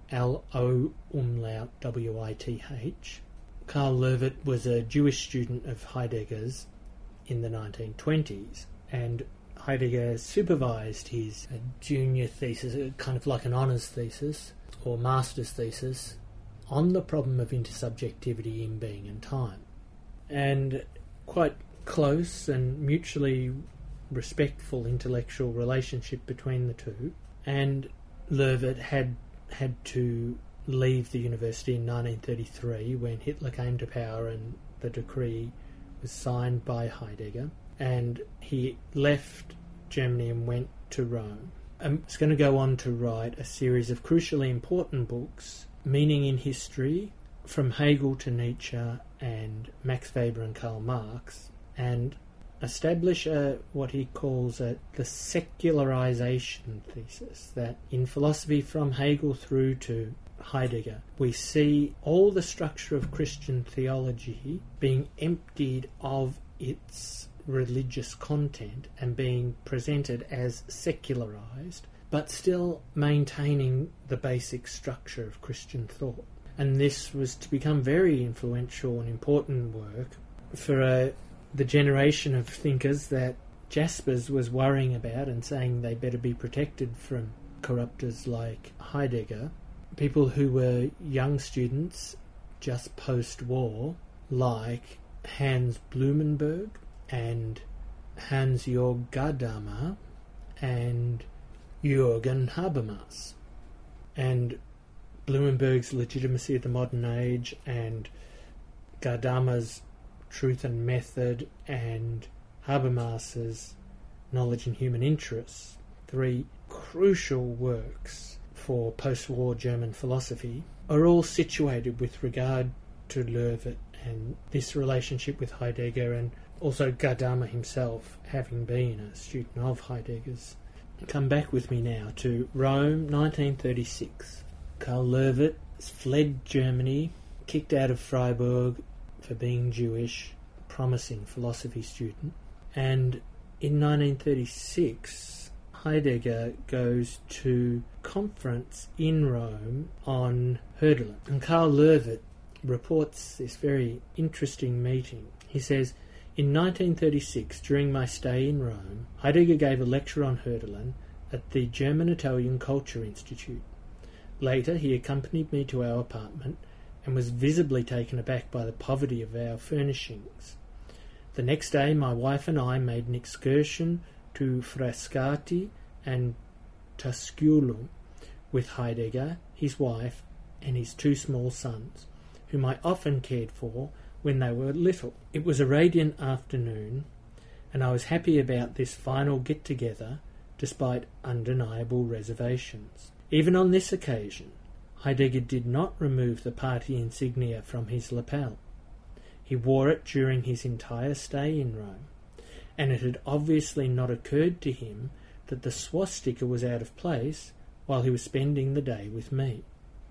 L O umlaut W I T H. Karl Löwit was a Jewish student of Heidegger's in the nineteen twenties, and Heidegger supervised his uh, junior thesis, kind of like an honours thesis, or master's thesis, on the problem of intersubjectivity in being and time. And quite close and mutually respectful intellectual relationship between the two. And Löwit had had to leave the university in nineteen thirty-three when Hitler came to power and the decree was signed by Heidegger. And he left Germany and went to Rome. I'm going to go on to write a series of crucially important books, Meaning in History, From Hegel to Nietzsche, and Max Weber and Karl Marx, and establish a, what he calls a, the secularization thesis, that in philosophy from Hegel through to Heidegger, we see all the structure of Christian theology being emptied of its religious content and being presented as secularized, but still maintaining the basic structure of Christian thought. And this was to become very influential and important work for a, the generation of thinkers that Jaspers was worrying about and saying they better be protected from corruptors like Heidegger. People who were young students just post-war, like Hans Blumenberg and Hans-Jörg Gadamer and Jürgen Habermas. And Blumenberg's Legitimacy of the Modern Age and Gadamer's Truth and Method and Habermas's Knowledge and Human Interests, three crucial works for post-war German philosophy, are all situated with regard to Löwit and this relationship with Heidegger, and also Gadamer himself, having been a student of Heidegger's. Come back with me now to Rome, nineteen thirty-six. Karl Löwit has fled Germany, kicked out of Freiburg for being Jewish, promising philosophy student, and in nineteen thirty-six Heidegger goes to conference in Rome on Hölderlin, and Karl Löwit reports this very interesting meeting. He says, in nineteen thirty-six, during my stay in Rome, Heidegger gave a lecture on Hölderlin at the German-Italian Culture Institute. Later, he accompanied me to our apartment and was visibly taken aback by the poverty of our furnishings. The next day, my wife and I made an excursion to Frascati and Tusculum with Heidegger, his wife, and his two small sons, whom I often cared for when they were little. It was a radiant afternoon, and I was happy about this final get-together despite undeniable reservations. Even on this occasion, Heidegger did not remove the party insignia from his lapel. He wore it during his entire stay in Rome, and it had obviously not occurred to him that the swastika was out of place while he was spending the day with me.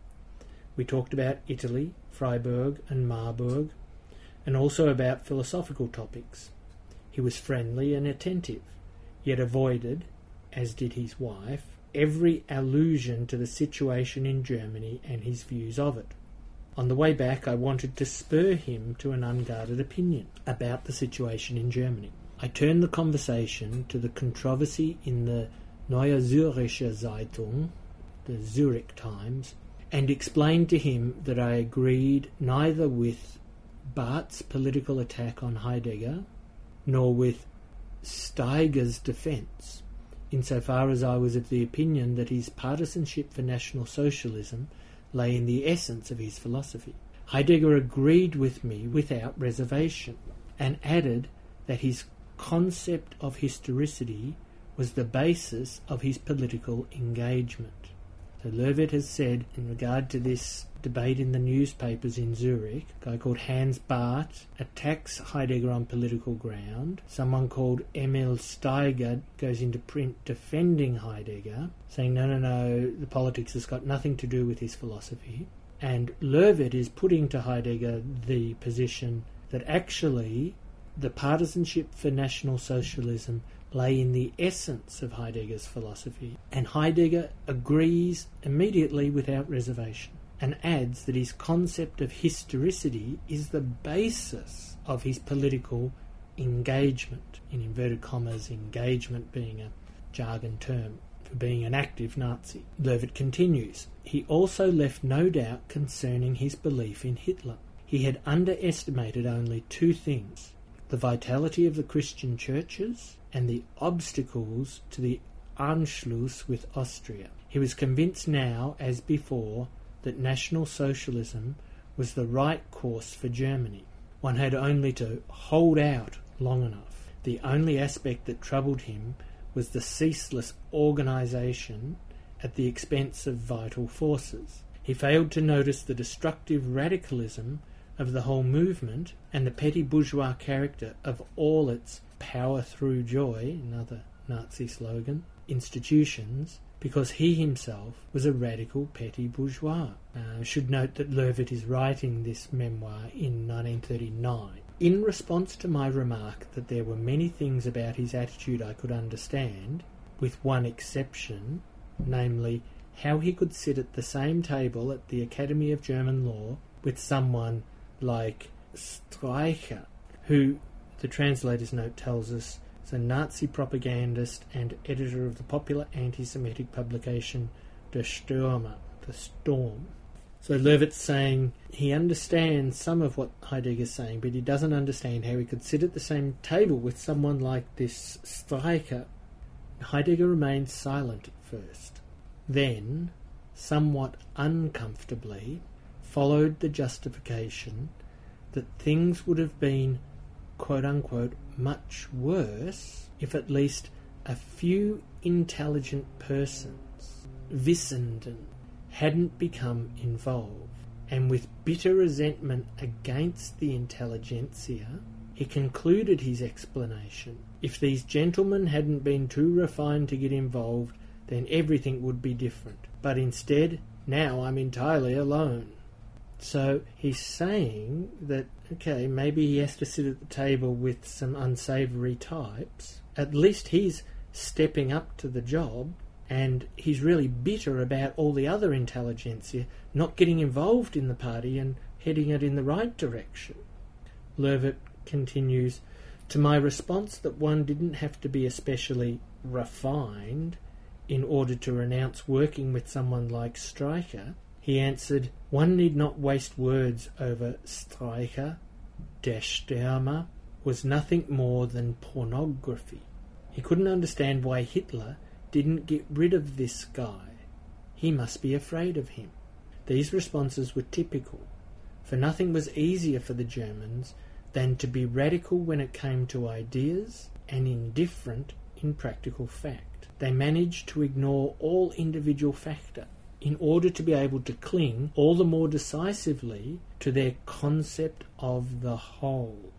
We talked about Italy, Freiburg and Marburg, and also about philosophical topics. He was friendly and attentive, yet avoided, as did his wife, every allusion to the situation in Germany and his views of it. On the way back, I wanted to spur him to an unguarded opinion about the situation in Germany. I turned the conversation to the controversy in the Neue Zürcher Zeitung, the Zurich Times, and explained to him that I agreed neither with Barth's political attack on Heidegger nor with Steiger's defence, insofar as I was of the opinion that his partisanship for National Socialism lay in the essence of his philosophy. Heidegger agreed with me without reservation, and added that his concept of historicity was the basis of his political engagement. So Löwit has said, in regard to this debate in the newspapers in Zurich, a guy called Hans Barth attacks Heidegger on political ground. Someone called Emil Steiger goes into print defending Heidegger, saying, no, no, no, the politics has got nothing to do with his philosophy. And Löwit is putting to Heidegger the position that actually the partisanship for National Socialism lay in the essence of Heidegger's philosophy, and Heidegger agrees immediately without reservation, and adds that his concept of historicity is the basis of his political engagement, in inverted commas, engagement being a jargon term for being an active Nazi. Löwit continues, he also left no doubt concerning his belief in Hitler. He had underestimated only two things: the vitality of the Christian churches and the obstacles to the Anschluss with Austria. He was convinced now, as before, that National Socialism was the right course for Germany. One had only to hold out long enough. The only aspect that troubled him was the ceaseless organisation at the expense of vital forces. He failed to notice the destructive radicalism of the whole movement and the petty bourgeois character of all its power through joy, another Nazi slogan, institutions, because he himself was a radical petty bourgeois. Uh, I should note that Löwit is writing this memoir in nineteen thirty-nine. In response to my remark that there were many things about his attitude I could understand, with one exception, namely how he could sit at the same table at the Academy of German Law with someone like Streicher, who, the translator's note tells us, is a Nazi propagandist and editor of the popular anti-Semitic publication Der Stürmer, The Storm. So Löwit's saying he understands some of what Heidegger's saying, but he doesn't understand how he could sit at the same table with someone like this Streicher. Heidegger remained silent at first. Then, somewhat uncomfortably, followed the justification that things would have been, quote-unquote, much worse if at least a few intelligent persons, Wissenden, hadn't become involved, and with bitter resentment against the intelligentsia, he concluded his explanation. If these gentlemen hadn't been too refined to get involved, then everything would be different. But instead, now I'm entirely alone. So he's saying that, okay, maybe he has to sit at the table with some unsavoury types. At least he's stepping up to the job, and he's really bitter about all the other intelligentsia not getting involved in the party and heading it in the right direction. Löwit continues, to my response that one didn't have to be especially refined in order to renounce working with someone like Streicher, he answered, one need not waste words over Streicher. Der Stürmer was nothing more than pornography. He couldn't understand why Hitler didn't get rid of this guy. He must be afraid of him. These responses were typical, for nothing was easier for the Germans than to be radical when it came to ideas and indifferent in practical fact. They managed to ignore all individual factor in order to be able to cling all the more decisively to their concept of the whole,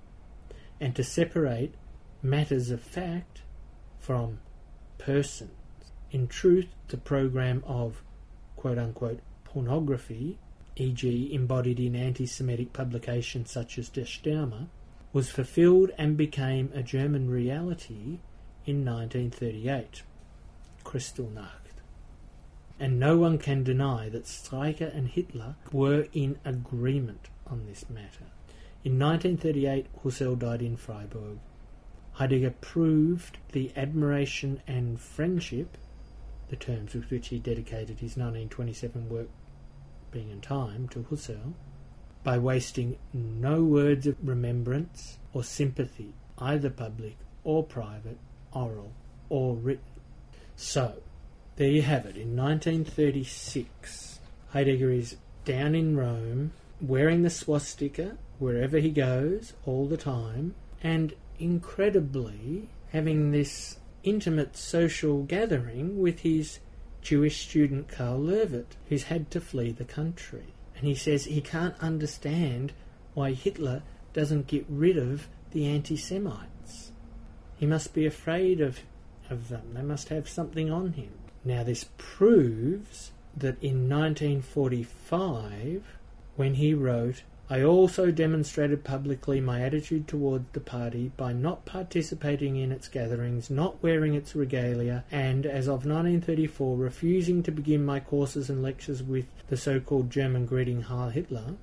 and to separate matters of fact from persons. In truth, the program of quote-unquote pornography, for example embodied in anti-Semitic publications such as Der Stürmer, was fulfilled and became a German reality in nineteen thirty-eight, Kristallnacht. And no one can deny that Streicher and Hitler were in agreement on this matter. In nineteen thirty-eight, Husserl died in Freiburg. Heidegger proved the admiration and friendship, the terms with which he dedicated his nineteen twenty-seven work Being and Time to Husserl, by wasting no words of remembrance or sympathy, either public or private, oral or written. So, there you have it. In nineteen thirty-six, Heidegger is down in Rome, wearing the swastika wherever he goes, all the time, and incredibly having this intimate social gathering with his Jewish student Karl Löwit, who's had to flee the country. And he says he can't understand why Hitler doesn't get rid of the anti-Semites. He must be afraid of, of them. They must have something on him. Now this proves that in nineteen forty-five, when he wrote, I also demonstrated publicly my attitude toward the party by not participating in its gatherings, not wearing its regalia, and, as of nineteen thirty-four, refusing to begin my courses and lectures with the so-called German greeting Heil Hitler.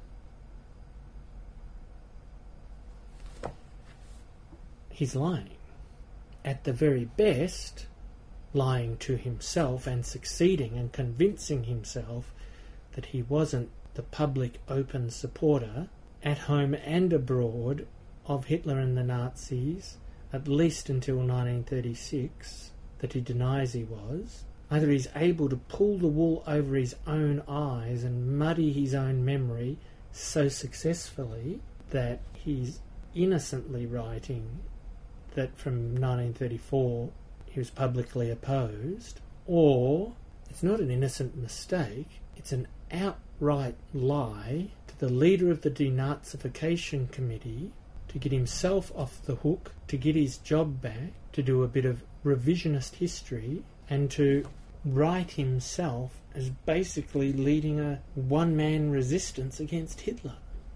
He's lying. At the very best, lying to himself and succeeding and convincing himself that he wasn't the public open supporter, at home and abroad, of Hitler and the Nazis, at least until nineteen thirty-six, that he denies he was. Either he's able to pull the wool over his own eyes and muddy his own memory so successfully that he's innocently writing that from nineteen thirty-four he was publicly opposed, or it's not an innocent mistake, it's an outright lie to the leader of the Denazification Committee to get himself off the hook, to get his job back, to do a bit of revisionist history, and to write himself as basically leading a one-man resistance against Hitler.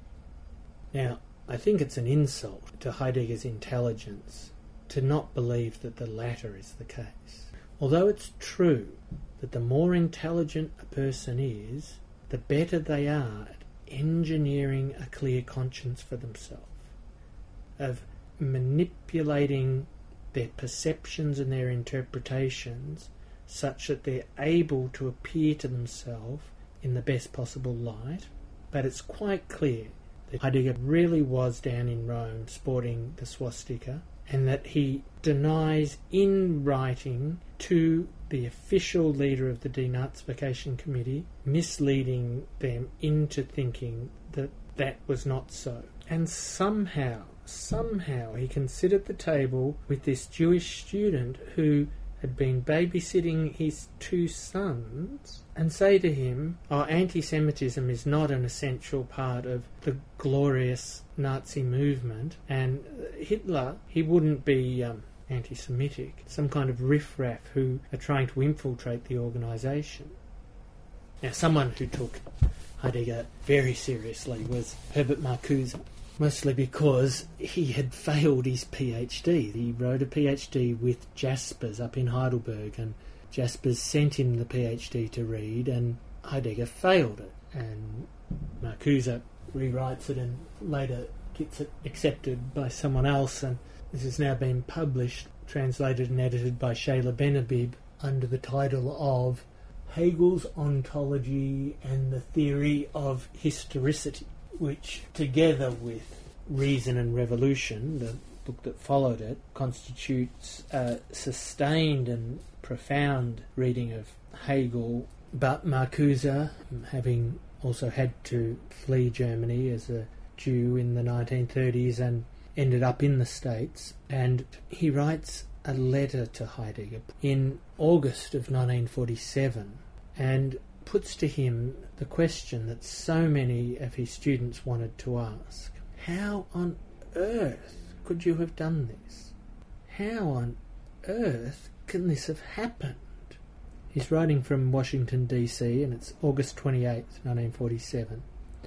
Now, I think it's an insult to Heidegger's intelligence to not believe that the latter is the case. Although it's true that the more intelligent a person is, the better they are at engineering a clear conscience for themselves, of manipulating their perceptions and their interpretations such that they're able to appear to themselves in the best possible light. But it's quite clear that Heidegger really was down in Rome sporting the swastika, and that he denies in writing to the official leader of the Denazification Committee, misleading them into thinking that that was not so. And somehow, somehow he can sit at the table with this Jewish student who had been babysitting his two sons and say to him, oh, anti-Semitism is not an essential part of the glorious Nazi movement, and Hitler, he wouldn't be um, anti-Semitic, some kind of riffraff who are trying to infiltrate the organisation. Now, someone who took Heidegger very seriously was Herbert Marcuse, mostly because he had failed his PhD. He wrote a PhD with Jaspers up in Heidelberg, and Jaspers sent him the PhD to read, and Heidegger failed it. And Marcuse rewrites it and later gets it accepted by someone else, and this has now been published, translated and edited by Shayla Benabib under the title of Hegel's Ontology and the Theory of Historicity, which, together with Reason and Revolution, the book that followed it, constitutes a sustained and profound reading of Hegel. But Marcuse, having also had to flee Germany as a Jew in the nineteen thirties and ended up in the States, and he writes a letter to Heidegger in August of nineteen forty-seven and puts to him the question that so many of his students wanted to ask. How on earth could you have done this? How on earth can this have happened? He's writing from Washington, D C, and it's August twenty-eighth, nineteen forty-seven.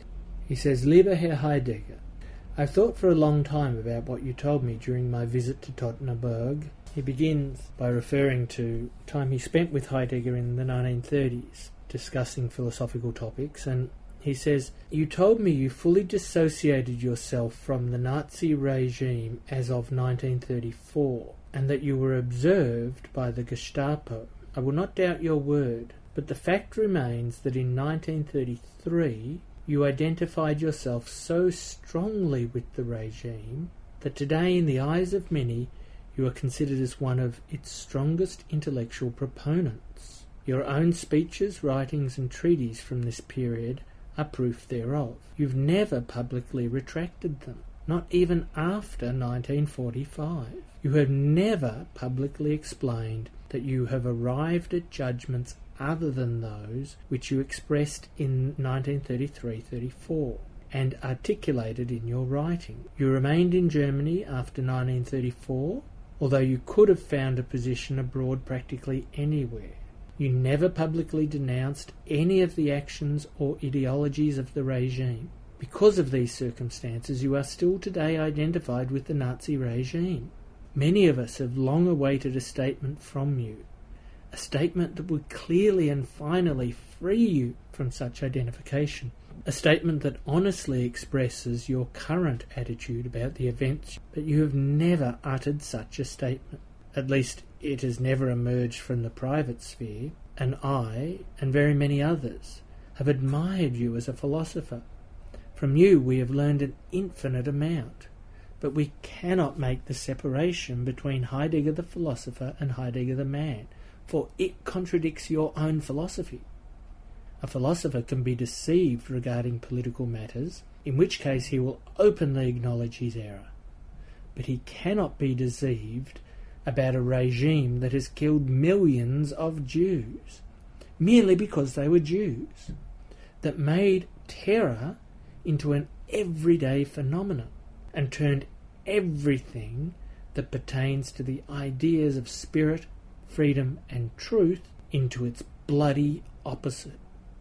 He says, Lieber Herr Heidegger, I've thought for a long time about what you told me during my visit to Tottenburg. He begins by referring to time he spent with Heidegger in the nineteen thirties, discussing philosophical topics, and he says, you told me you fully dissociated yourself from the Nazi regime as of nineteen thirty-four, and that you were observed by the Gestapo. I will not doubt your word, but the fact remains that in nineteen thirty-three you identified yourself so strongly with the regime that today, in the eyes of many, you are considered as one of its strongest intellectual proponents. Your own speeches, writings and treatises from this period are proof thereof. You've never publicly retracted them, not even after nineteen forty-five. You have never publicly explained that you have arrived at judgments other than those which you expressed in nineteen thirty-three thirty-four and articulated in your writing. You remained in Germany after nineteen thirty-four, although you could have found a position abroad practically anywhere. You never publicly denounced any of the actions or ideologies of the regime. Because of these circumstances, you are still today identified with the Nazi regime. Many of us have long awaited a statement from you, a statement that would clearly and finally free you from such identification, a statement that honestly expresses your current attitude about the events, but you have never uttered such a statement. At least it has never emerged from the private sphere, and I, and very many others, have admired you as a philosopher. From you we have learned an infinite amount, but we cannot make the separation between Heidegger the philosopher and Heidegger the man, for it contradicts your own philosophy. A philosopher can be deceived regarding political matters, in which case he will openly acknowledge his error. But he cannot be deceived about a regime that has killed millions of Jews, merely because they were Jews, that made terror into an everyday phenomenon and turned everything that pertains to the ideas of spirit, freedom and truth into its bloody opposite.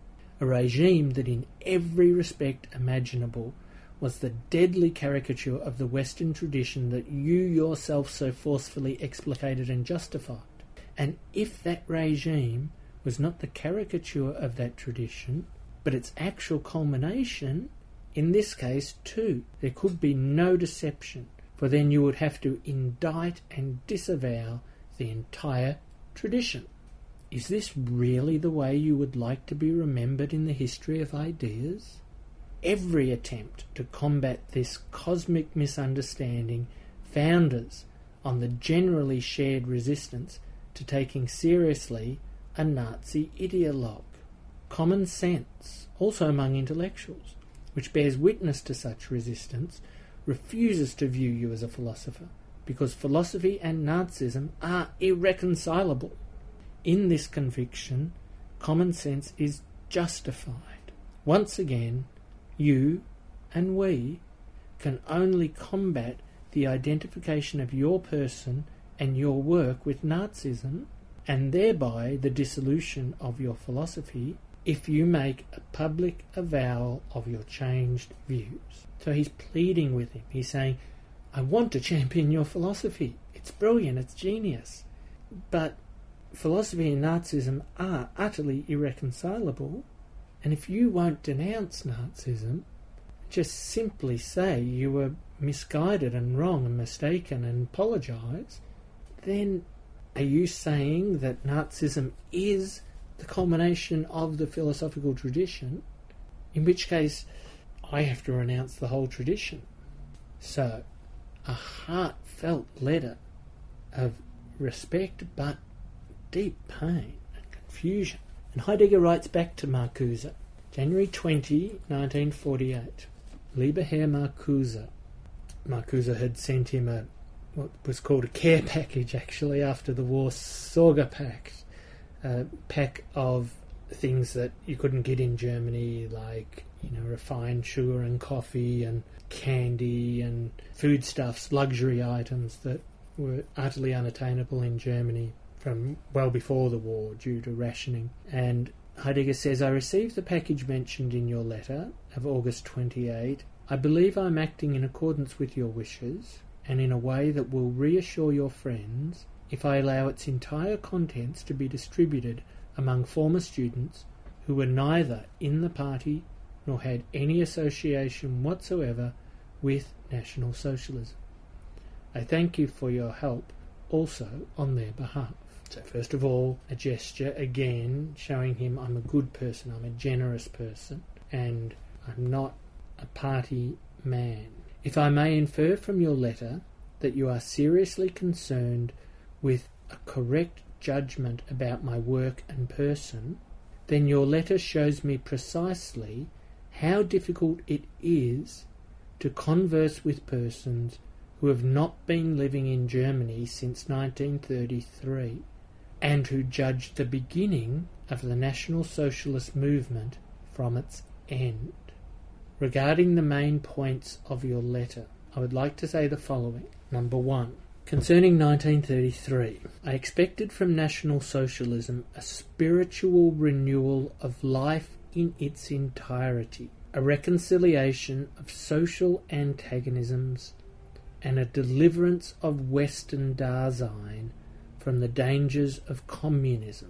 A regime that in every respect imaginable was the deadly caricature of the Western tradition that you yourself so forcefully explicated and justified. And if that regime was not the caricature of that tradition, but its actual culmination, in this case too, there could be no deception, for then you would have to indict and disavow the entire tradition. Is this really the way you would like to be remembered in the history of ideas? Every attempt to combat this cosmic misunderstanding founders on the generally shared resistance to taking seriously a Nazi ideologue. Common sense, also among intellectuals, which bears witness to such resistance, refuses to view you as a philosopher, because philosophy and Nazism are irreconcilable. In this conviction, common sense is justified. Once again, you and we can only combat the identification of your person and your work with Nazism, and thereby the dissolution of your philosophy, if you make a public avowal of your changed views. So he's pleading with him. He's saying, I want to champion your philosophy. It's brilliant, it's genius. But philosophy and Nazism are utterly irreconcilable, and if you won't denounce Nazism, just simply say you were misguided and wrong and mistaken and apologise, then are you saying that Nazism is the culmination of the philosophical tradition? In which case, I have to renounce the whole tradition. So, a heartfelt letter of respect but deep pain and confusion. And Heidegger writes back to Marcuse, January twentieth, nineteen forty-eight. Lieber Herr Marcuse. Marcuse had sent him a what was called a care package, actually, after the war, Sorgepack, a pack of things that you couldn't get in Germany, like, you know, refined sugar and coffee and candy and foodstuffs, luxury items that were utterly unattainable in Germany from well before the war due to rationing. And Heidegger says, I received the package mentioned in your letter of August twenty-eighth. I believe I am acting in accordance with your wishes and in a way that will reassure your friends if I allow its entire contents to be distributed among former students who were neither in the party nor had any association whatsoever with National Socialism. I thank you for your help also on their behalf. So first of all, a gesture, again, showing him I'm a good person, I'm a generous person, and I'm not a party man. If I may infer from your letter that you are seriously concerned with a correct judgment about my work and person, then your letter shows me precisely how difficult it is to converse with persons who have not been living in Germany since nineteen thirty-three and who judge the beginning of the National Socialist movement from its end. Regarding the main points of your letter, I would like to say the following. Number one, concerning nineteen thirty-three, I expected from National Socialism a spiritual renewal of life in its entirety, a reconciliation of social antagonisms, and a deliverance of Western Dasein from the dangers of communism.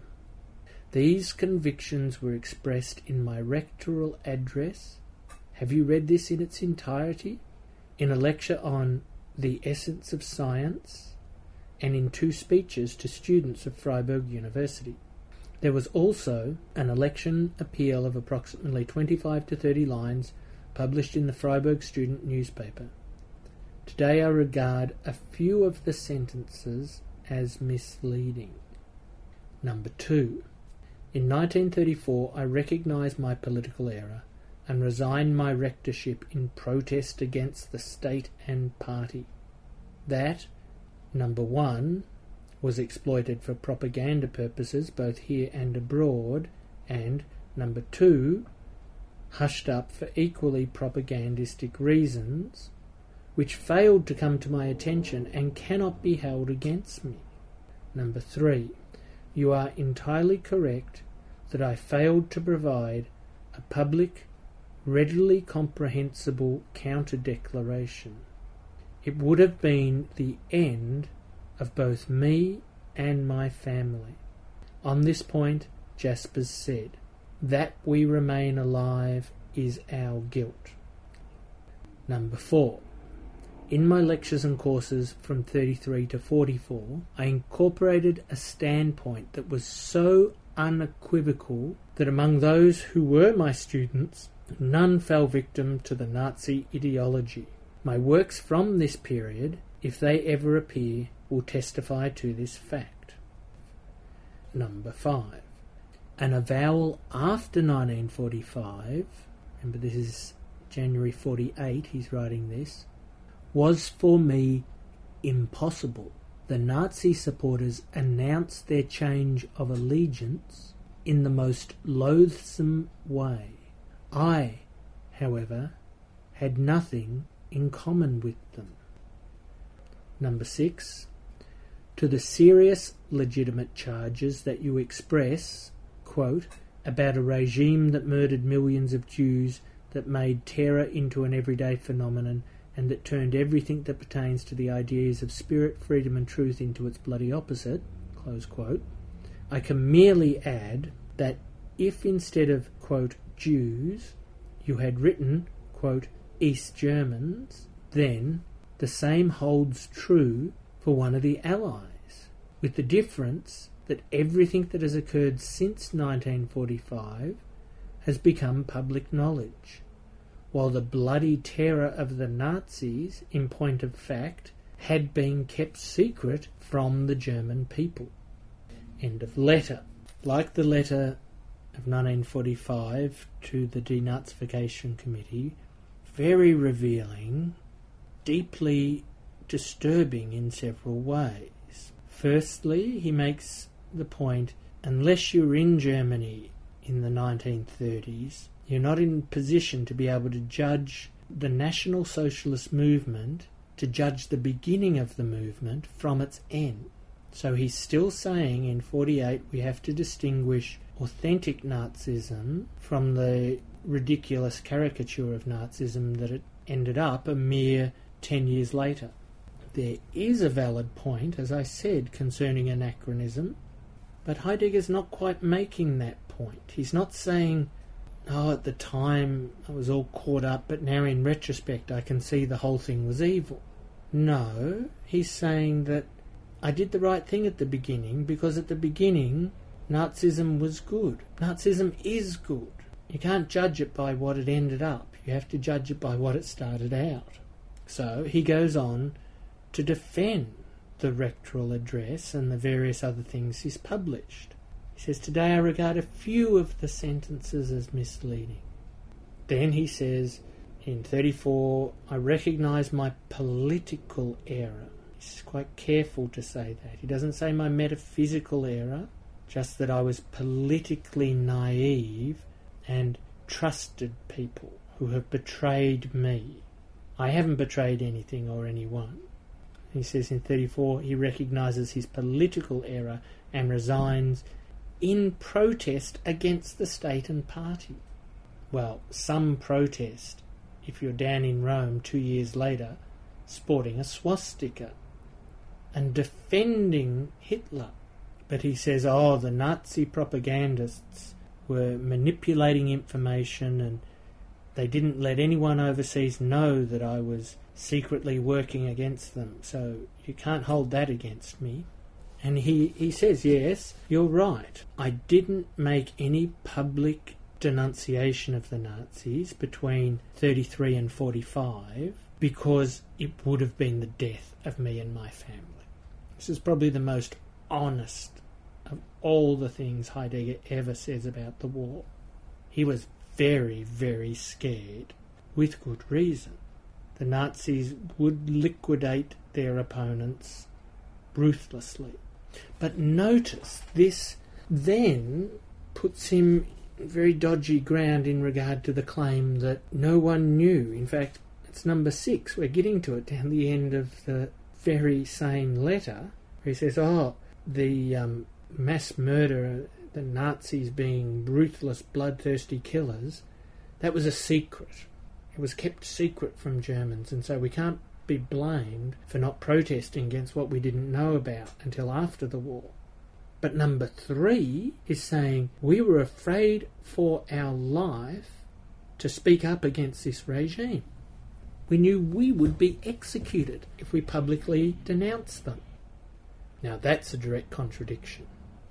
These convictions were expressed in my rectoral address. Have you read this in its entirety? In a lecture on the essence of science, and in two speeches to students of Freiburg University. There was also an election appeal of approximately twenty-five to thirty lines published in the Freiburg student newspaper. Today I regard a few of the sentences as misleading. Number two. In nineteen thirty-four I recognised my political error and resigned my rectorship in protest against the state and party. That, number one, was exploited for propaganda purposes both here and abroad, and, number two, hushed up for equally propagandistic reasons, which failed to come to my attention and cannot be held against me. Number three, you are entirely correct that I failed to provide a public, readily comprehensible counter-declaration. It would have been the end of both me and my family. On this point, Jaspers said, that we remain alive is our guilt. Number four, in my lectures and courses from thirty-three to forty-four, I incorporated a standpoint that was so unequivocal that among those who were my students, none fell victim to the Nazi ideology. My works from this period, if they ever appear, will testify to this fact. Number five, an avowal after nineteen forty-five, remember this is January forty-eight, he's writing this, was for me impossible. The Nazi supporters announced their change of allegiance in the most loathsome way. I, however, had nothing in common with them. Number six, to the serious legitimate charges that you express, quote, about a regime that murdered millions of Jews, that made terror into an everyday phenomenon, and that turned everything that pertains to the ideas of spirit, freedom and truth into its bloody opposite, close quote, I can merely add that if instead of, quote, Jews, you had written, quote, East Germans, then the same holds true for one of the Allies, with the difference that everything that has occurred since nineteen forty-five has become public knowledge, while the bloody terror of the Nazis, in point of fact, had been kept secret from the German people. End of letter. Like the letter of nineteen forty-five to the Denazification Committee, very revealing, deeply disturbing in several ways. Firstly, he makes the point, unless you're in Germany in the nineteen thirties, you're not in position to be able to judge the National Socialist movement, to judge the beginning of the movement from its end. So he's still saying in forty-eight we have to distinguish authentic Nazism from the ridiculous caricature of Nazism that it ended up a mere ten years later. There is a valid point, as I said, concerning anachronism, but Heidegger's not quite making that point. He's not saying, oh, at the time I was all caught up, but now in retrospect I can see the whole thing was evil. No, he's saying that I did the right thing at the beginning, because at the beginning Nazism was good. Nazism is good. You can't judge it by what it ended up. You have to judge it by what it started out. So he goes on to defend the rectoral address and the various other things he's published. He says, today I regard a few of the sentences as misleading. Then he says, in thirty-four, I recognise my political error. He's quite careful to say that. He doesn't say my metaphysical error, just that I was politically naive and trusted people who have betrayed me. I haven't betrayed anything or anyone. He says in thirty-four, he recognises his political error and resigns in protest against the state and party. Well, some protest if you're down in Rome two years later sporting a swastika and defending Hitler. But he says, oh, the Nazi propagandists were manipulating information and they didn't let anyone overseas know that I was secretly working against them, so you can't hold that against me. And he, he says, yes, you're right. I didn't make any public denunciation of the Nazis between thirty-three and forty-five because it would have been the death of me and my family. This is probably the most honest of all the things Heidegger ever says about the war. He was very, very scared, with good reason. The Nazis would liquidate their opponents ruthlessly. But notice, this then puts him very dodgy ground in regard to the claim that no one knew. In fact, it's number six. We're getting to it down the end of the very same letter, where he says, oh, the um, mass murder, the Nazis being ruthless, bloodthirsty killers, that was a secret. It was kept secret from Germans, and so we can't be blamed for not protesting against what we didn't know about until after the war. But number three is saying we were afraid for our life to speak up against this regime. We knew we would be executed if we publicly denounced them. Now that's a direct contradiction.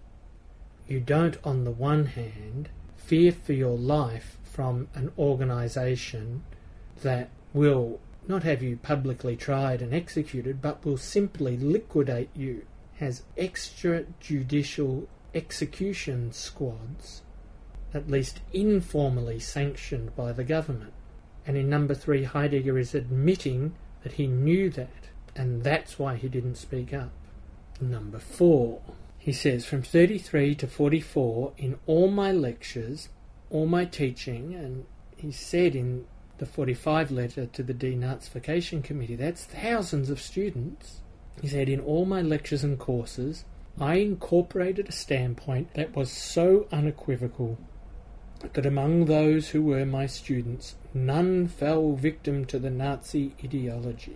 You don't, on the one hand, fear for your life from an organisation that will not have you publicly tried and executed, but will simply liquidate you, has extrajudicial execution squads, at least informally sanctioned by the government. And in number three, Heidegger is admitting that he knew that, and that's why he didn't speak up. Number four, he says, from thirty-three to forty-four, in all my lectures, all my teaching, and he said in the forty-five letter to the Denazification Committee, that's thousands of students, he said, in all my lectures and courses, I incorporated a standpoint that was so unequivocal that among those who were my students, none fell victim to the Nazi ideology.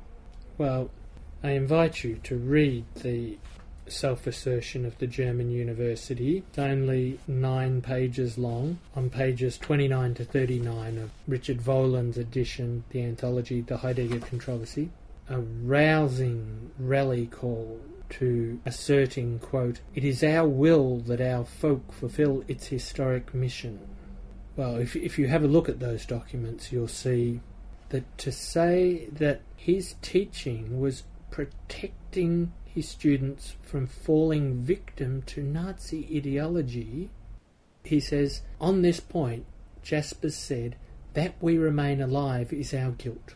Well, I invite you to read the self-assertion of the German university. It's only nine pages long, on pages twenty-nine to thirty-nine of Richard Voland's edition, the anthology, The Heidegger Controversy. A rousing rally call to asserting, quote, it is our will that our folk fulfil its historic mission. Well, if, if you have a look at those documents, you'll see that to say that his teaching was protecting his students from falling victim to Nazi ideology, he says, on this point, Jaspers said, that we remain alive is our guilt.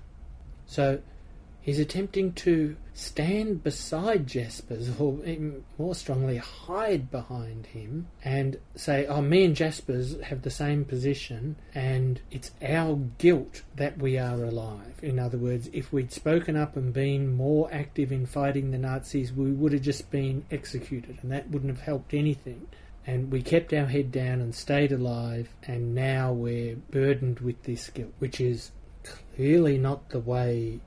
So he's attempting to stand beside Jaspers, or even more strongly, hide behind him, and say, oh, me and Jaspers have the same position, and it's our guilt that we are alive. In other words, if we'd spoken up and been more active in fighting the Nazis, we would have just been executed, and that wouldn't have helped anything. And we kept our head down and stayed alive, and now we're burdened with this guilt, which is clearly not the way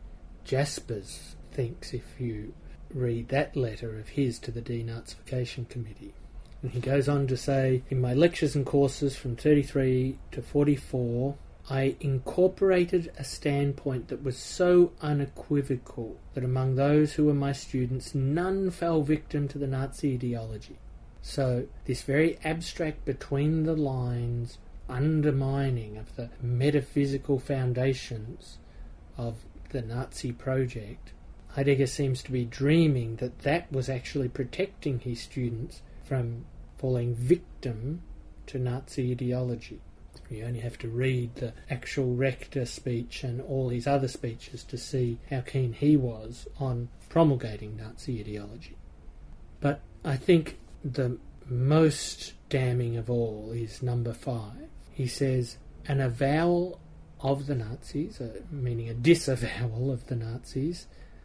Jaspers thinks if you read that letter of his to the Denazification Committee. And he goes on to say, in my lectures and courses from thirty-three to forty-four, I incorporated a standpoint that was so unequivocal that among those who were my students, none fell victim to the Nazi ideology. So this very abstract, between the lines undermining of the metaphysical foundations of the Nazi project, Heidegger seems to be dreaming that that was actually protecting his students from falling victim to Nazi ideology. You only have to read the actual Rector speech and all his other speeches to see how keen he was on promulgating Nazi ideology. But I think the most damning of all is number five. He says, an avowal of the Nazis, uh, meaning a disavowal of the Nazis,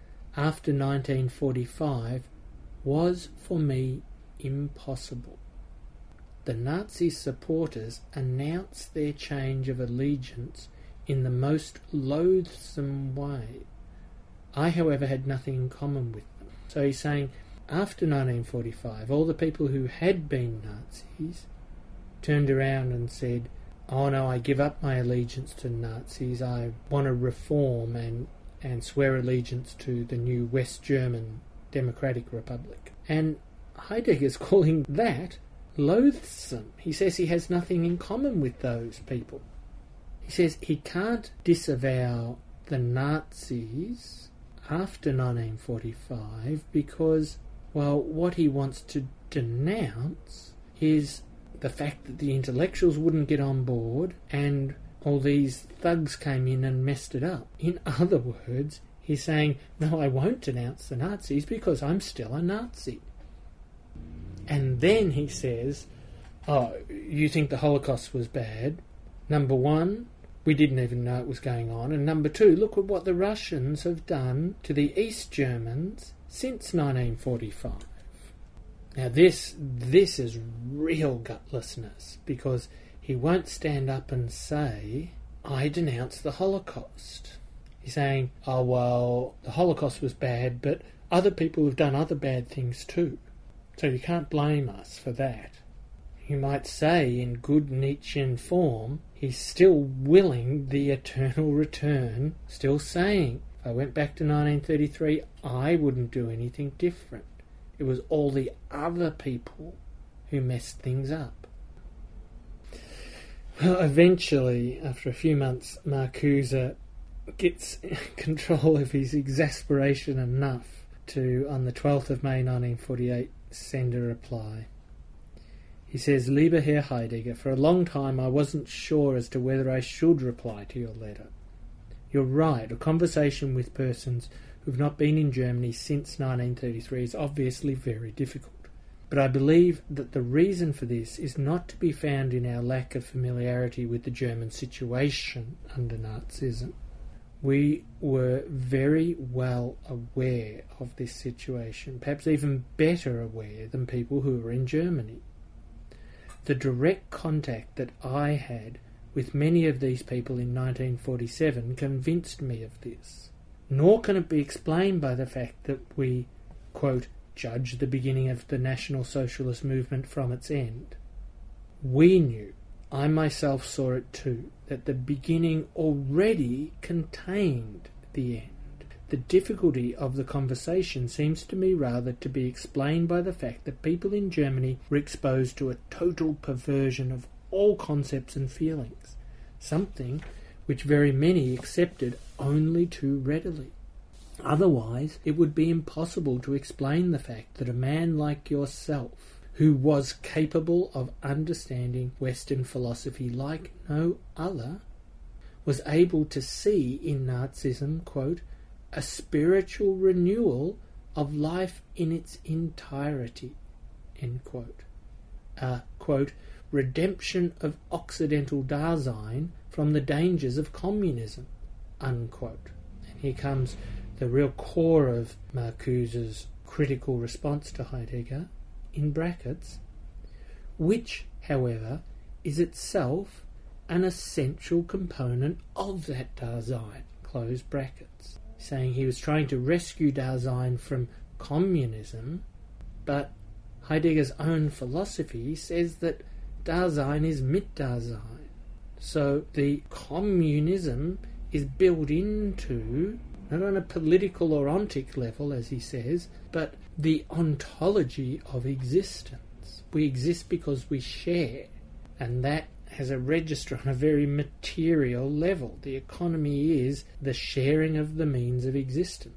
after nineteen forty-five was for me impossible. The Nazi supporters announced their change of allegiance in the most loathsome way. I, however, had nothing in common with them. So he's saying, after nineteen forty-five, all the people who had been Nazis turned around and said, oh no, I give up my allegiance to Nazis, I want to reform and, and swear allegiance to the new West German Democratic Republic. And Heidegger's calling that loathsome. He says he has nothing in common with those people. He says he can't disavow the Nazis after nineteen forty-five because, well, what he wants to denounce is the fact that the intellectuals wouldn't get on board and all these thugs came in and messed it up. In other words, he's saying, no, I won't denounce the Nazis because I'm still a Nazi. And then he says, oh, you think the Holocaust was bad? Number one, we didn't even know it was going on. And number two, look at what the Russians have done to the East Germans since nineteen forty-five. Now this, this is real gutlessness, because he won't stand up and say, I denounce the Holocaust. He's saying, oh, well, the Holocaust was bad, but other people have done other bad things too. So you can't blame us for that. You might say, in good Nietzschean form, he's still willing the eternal return, still saying, if I went back to nineteen thirty-three, I wouldn't do anything different. It was all the other people who messed things up. Well, eventually, after a few months, Marcuse gets control of his exasperation enough to, on the twelfth of May nineteen forty-eight, send a reply. He says, Lieber Herr Heidegger, for a long time I wasn't sure as to whether I should reply to your letter. You're right, a conversation with persons who've not been in Germany since nineteen thirty-three is obviously very difficult. But I believe that the reason for this is not to be found in our lack of familiarity with the German situation under Nazism. We were very well aware of this situation, perhaps even better aware than people who were in Germany. The direct contact that I had with many of these people in nineteen forty-seven convinced me of this. Nor can it be explained by the fact that we, quote, judge the beginning of the National Socialist movement from its end. We knew, I myself saw it too, that the beginning already contained the end. The difficulty of the conversation seems to me rather to be explained by the fact that people in Germany were exposed to a total perversion of all concepts and feelings, something which very many accepted only too readily. Otherwise, it would be impossible to explain the fact that a man like yourself, who was capable of understanding Western philosophy like no other, was able to see in Nazism, quote, a spiritual renewal of life in its entirety, end quote. A, quote, redemption of Occidental Dasein from the dangers of communism, unquote. And here comes the real core of Marcuse's critical response to Heidegger, in brackets, which, however, is itself an essential component of that Dasein, close brackets, saying he was trying to rescue Dasein from communism, but Heidegger's own philosophy says that Dasein is Mitdasein. So the communism is built into, not on a political or ontic level, as he says, but the ontology of existence. We exist because we share, and that has a register on a very material level. The economy is the sharing of the means of existence.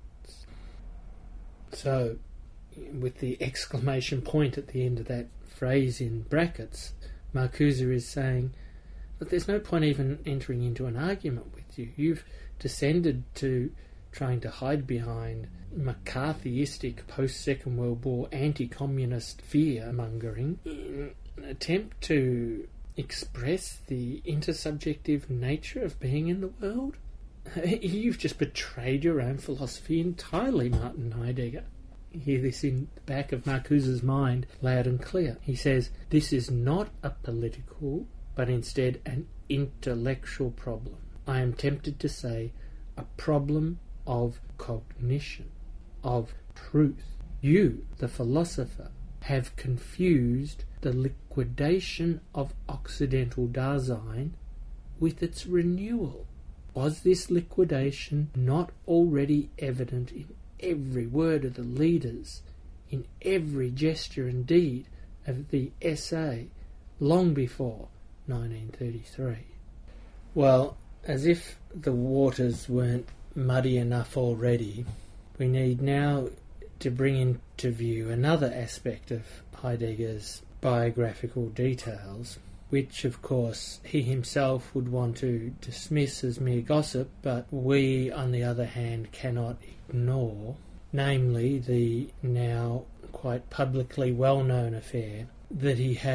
So, with the exclamation point at the end of that phrase in brackets, Marcuse is saying, look, there's no point even entering into an argument with you. You've descended to trying to hide behind McCarthyistic post-Second World War anti-communist fear-mongering in an attempt to express the intersubjective nature of being in the world. You've just betrayed your own philosophy entirely, Martin Heidegger. You hear this in the back of Marcuse's mind loud and clear. He says, this is not a political, but instead an intellectual problem. I am tempted to say a problem of cognition, of truth. You, the philosopher, have confused the liquidation of Occidental Dasein with its renewal. Was this liquidation not already evident in every word of the leaders, in every gesture and deed of the S A long before nineteen thirty-three? Well, as if the waters weren't muddy enough already, we need now to bring into view another aspect of Heidegger's biographical details, which of course he himself would want to dismiss as mere gossip, but we on the other hand cannot ignore, namely the now quite publicly well-known affair that he had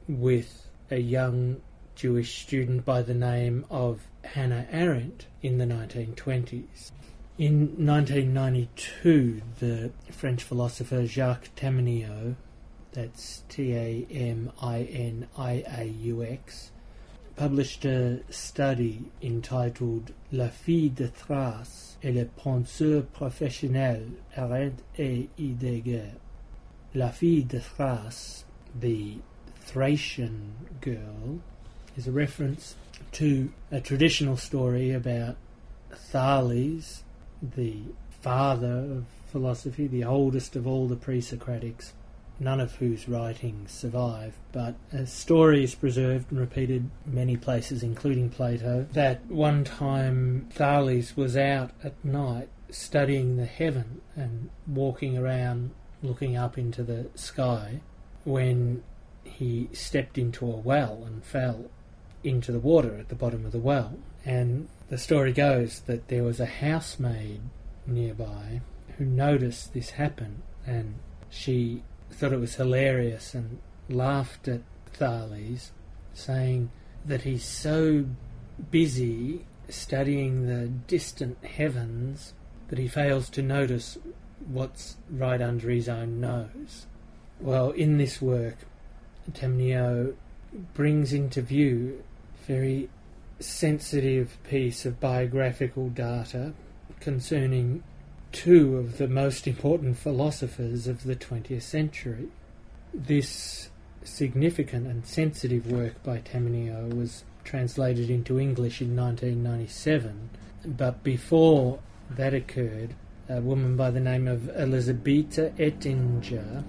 with a young Jewish student by the name of Hannah Arendt in the nineteen twenties. In nineteen ninety-two, the French philosopher Jacques Tamanio, that's T A M I N I A U X, published a study entitled La fille de Thrace et le penseur professionnel Arendt et Heidegger. La fille de Thrace, the Thracian girl, is a reference to a traditional story about Thales, the father of philosophy, the oldest of all the pre-Socratics, none of whose writings survive, but a story is preserved and repeated many places, including Plato, that one time Thales was out at night studying the heaven and walking around looking up into the sky when he stepped into a well and fell into the water at the bottom of the well. And the story goes that there was a housemaid nearby who noticed this happen, and she thought it was hilarious and laughed at Thales, saying that he's so busy studying the distant heavens that he fails to notice what's right under his own nose. Well, in this work, Tamanio brings into view a very sensitive piece of biographical data concerning two of the most important philosophers of the twentieth century. This significant and sensitive work by Tamanio was translated into English in nineteen ninety-seven, but before that occurred, a woman by the name of Elisabetta Ettinger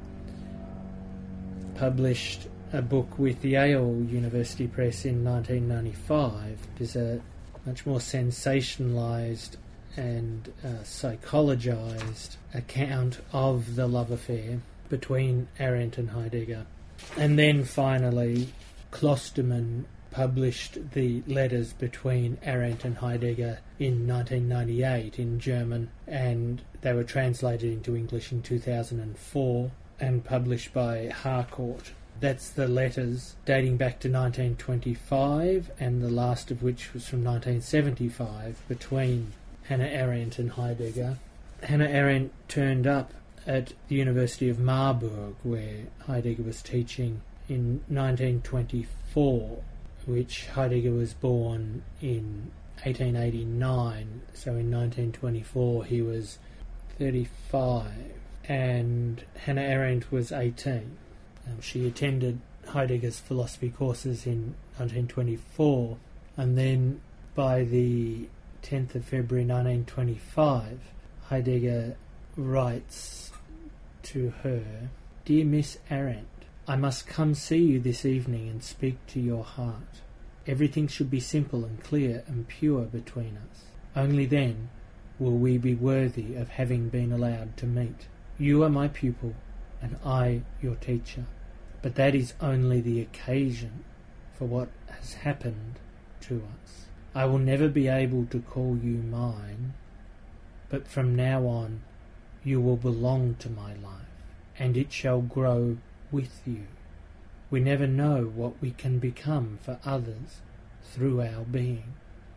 published a book with Yale University Press in nineteen ninety-five. It is a much more sensationalised and uh, psychologized account of the love affair between Arendt and Heidegger. And then finally, Klosterman published the letters between Arendt and Heidegger in nineteen ninety-eight in German, and they were translated into English in two thousand four and published by Harcourt. That's the letters dating back to nineteen twenty-five, and the last of which was from nineteen seventy-five, between Hannah Arendt and Heidegger. Hannah Arendt turned up at the University of Marburg, where Heidegger was teaching, in nineteen twenty-four, which Heidegger was born in eighteen eighty-nine, so in nineteen twenty-four he was thirty-five, and Hannah Arendt was eighteen. Um, she attended Heidegger's philosophy courses in nineteen twenty-four, and then by the tenth of February nineteen twenty-five, Heidegger writes to her, "Dear Miss Arendt, I must come see you this evening and speak to your heart. Everything should be simple and clear and pure between us. Only then will we be worthy of having been allowed to meet. You are my pupil, and I your teacher. But that is only the occasion for what has happened to us. I will never be able to call you mine, but from now on you will belong to my life, and it shall grow with you. We never know what we can become for others through our being.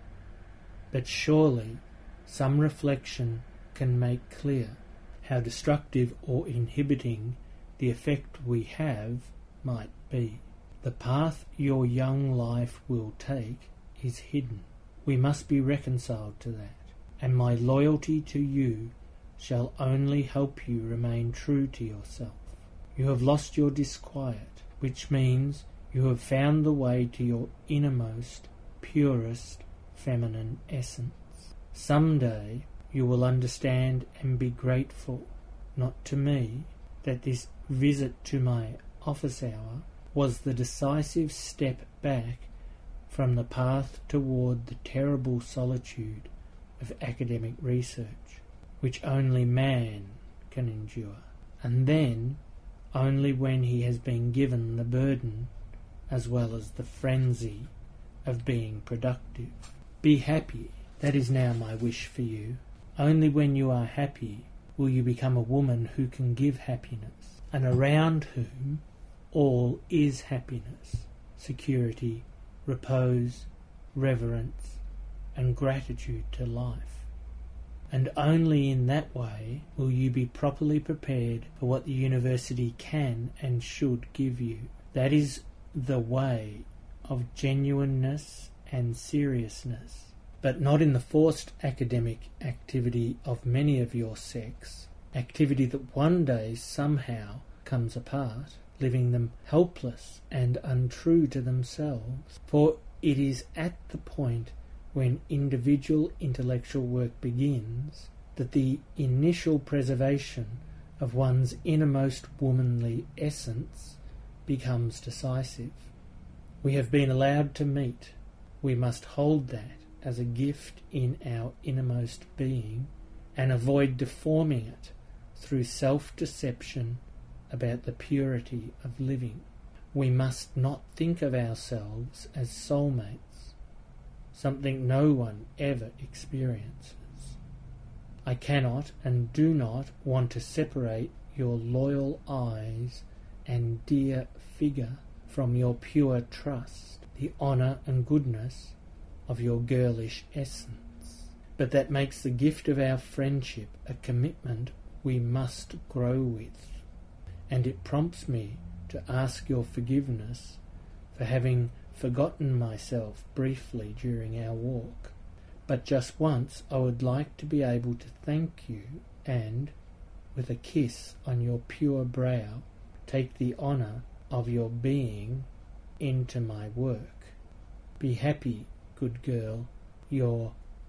But surely some reflection can make clear how destructive or inhibiting the effect we have might be. The path your young life will take is hidden. We must be reconciled to that, and my loyalty to you shall only help you remain true to yourself. You have lost your disquiet, which means you have found the way to your innermost, purest feminine essence. Some day you will understand and be grateful, not to me, that this visit to my office hour was the decisive step back from the path toward the terrible solitude of academic research, which only man can endure, and then only when he has been given the burden as well as the frenzy of being productive. Be happy, that is now my wish for you. Only when you are happy will you become a woman who can give happiness, and around whom all is happiness, security, repose, reverence, and gratitude to life. And only in that way will you be properly prepared for what the university can and should give you. That is the way of genuineness and seriousness, but not in the forced academic activity of many of your sex, activity that one day somehow comes apart, leaving them helpless and untrue to themselves. For it is at the point when individual intellectual work begins that the initial preservation of one's innermost womanly essence becomes decisive. We have been allowed to meet. We must hold that as a gift in our innermost being and avoid deforming it through self-deception about the purity of living. We must not think of ourselves as soulmates, something no one ever experiences. I cannot and do not want to separate your loyal eyes and dear figure from your pure trust, the honour and goodness of your girlish essence. But that makes the gift of our friendship a commitment we must grow with, and it prompts me to ask your forgiveness for having forgotten myself briefly during our walk. But just once I would like to be able to thank you and, with a kiss on your pure brow, take the honour of your being into my work. Be happy, good girl, your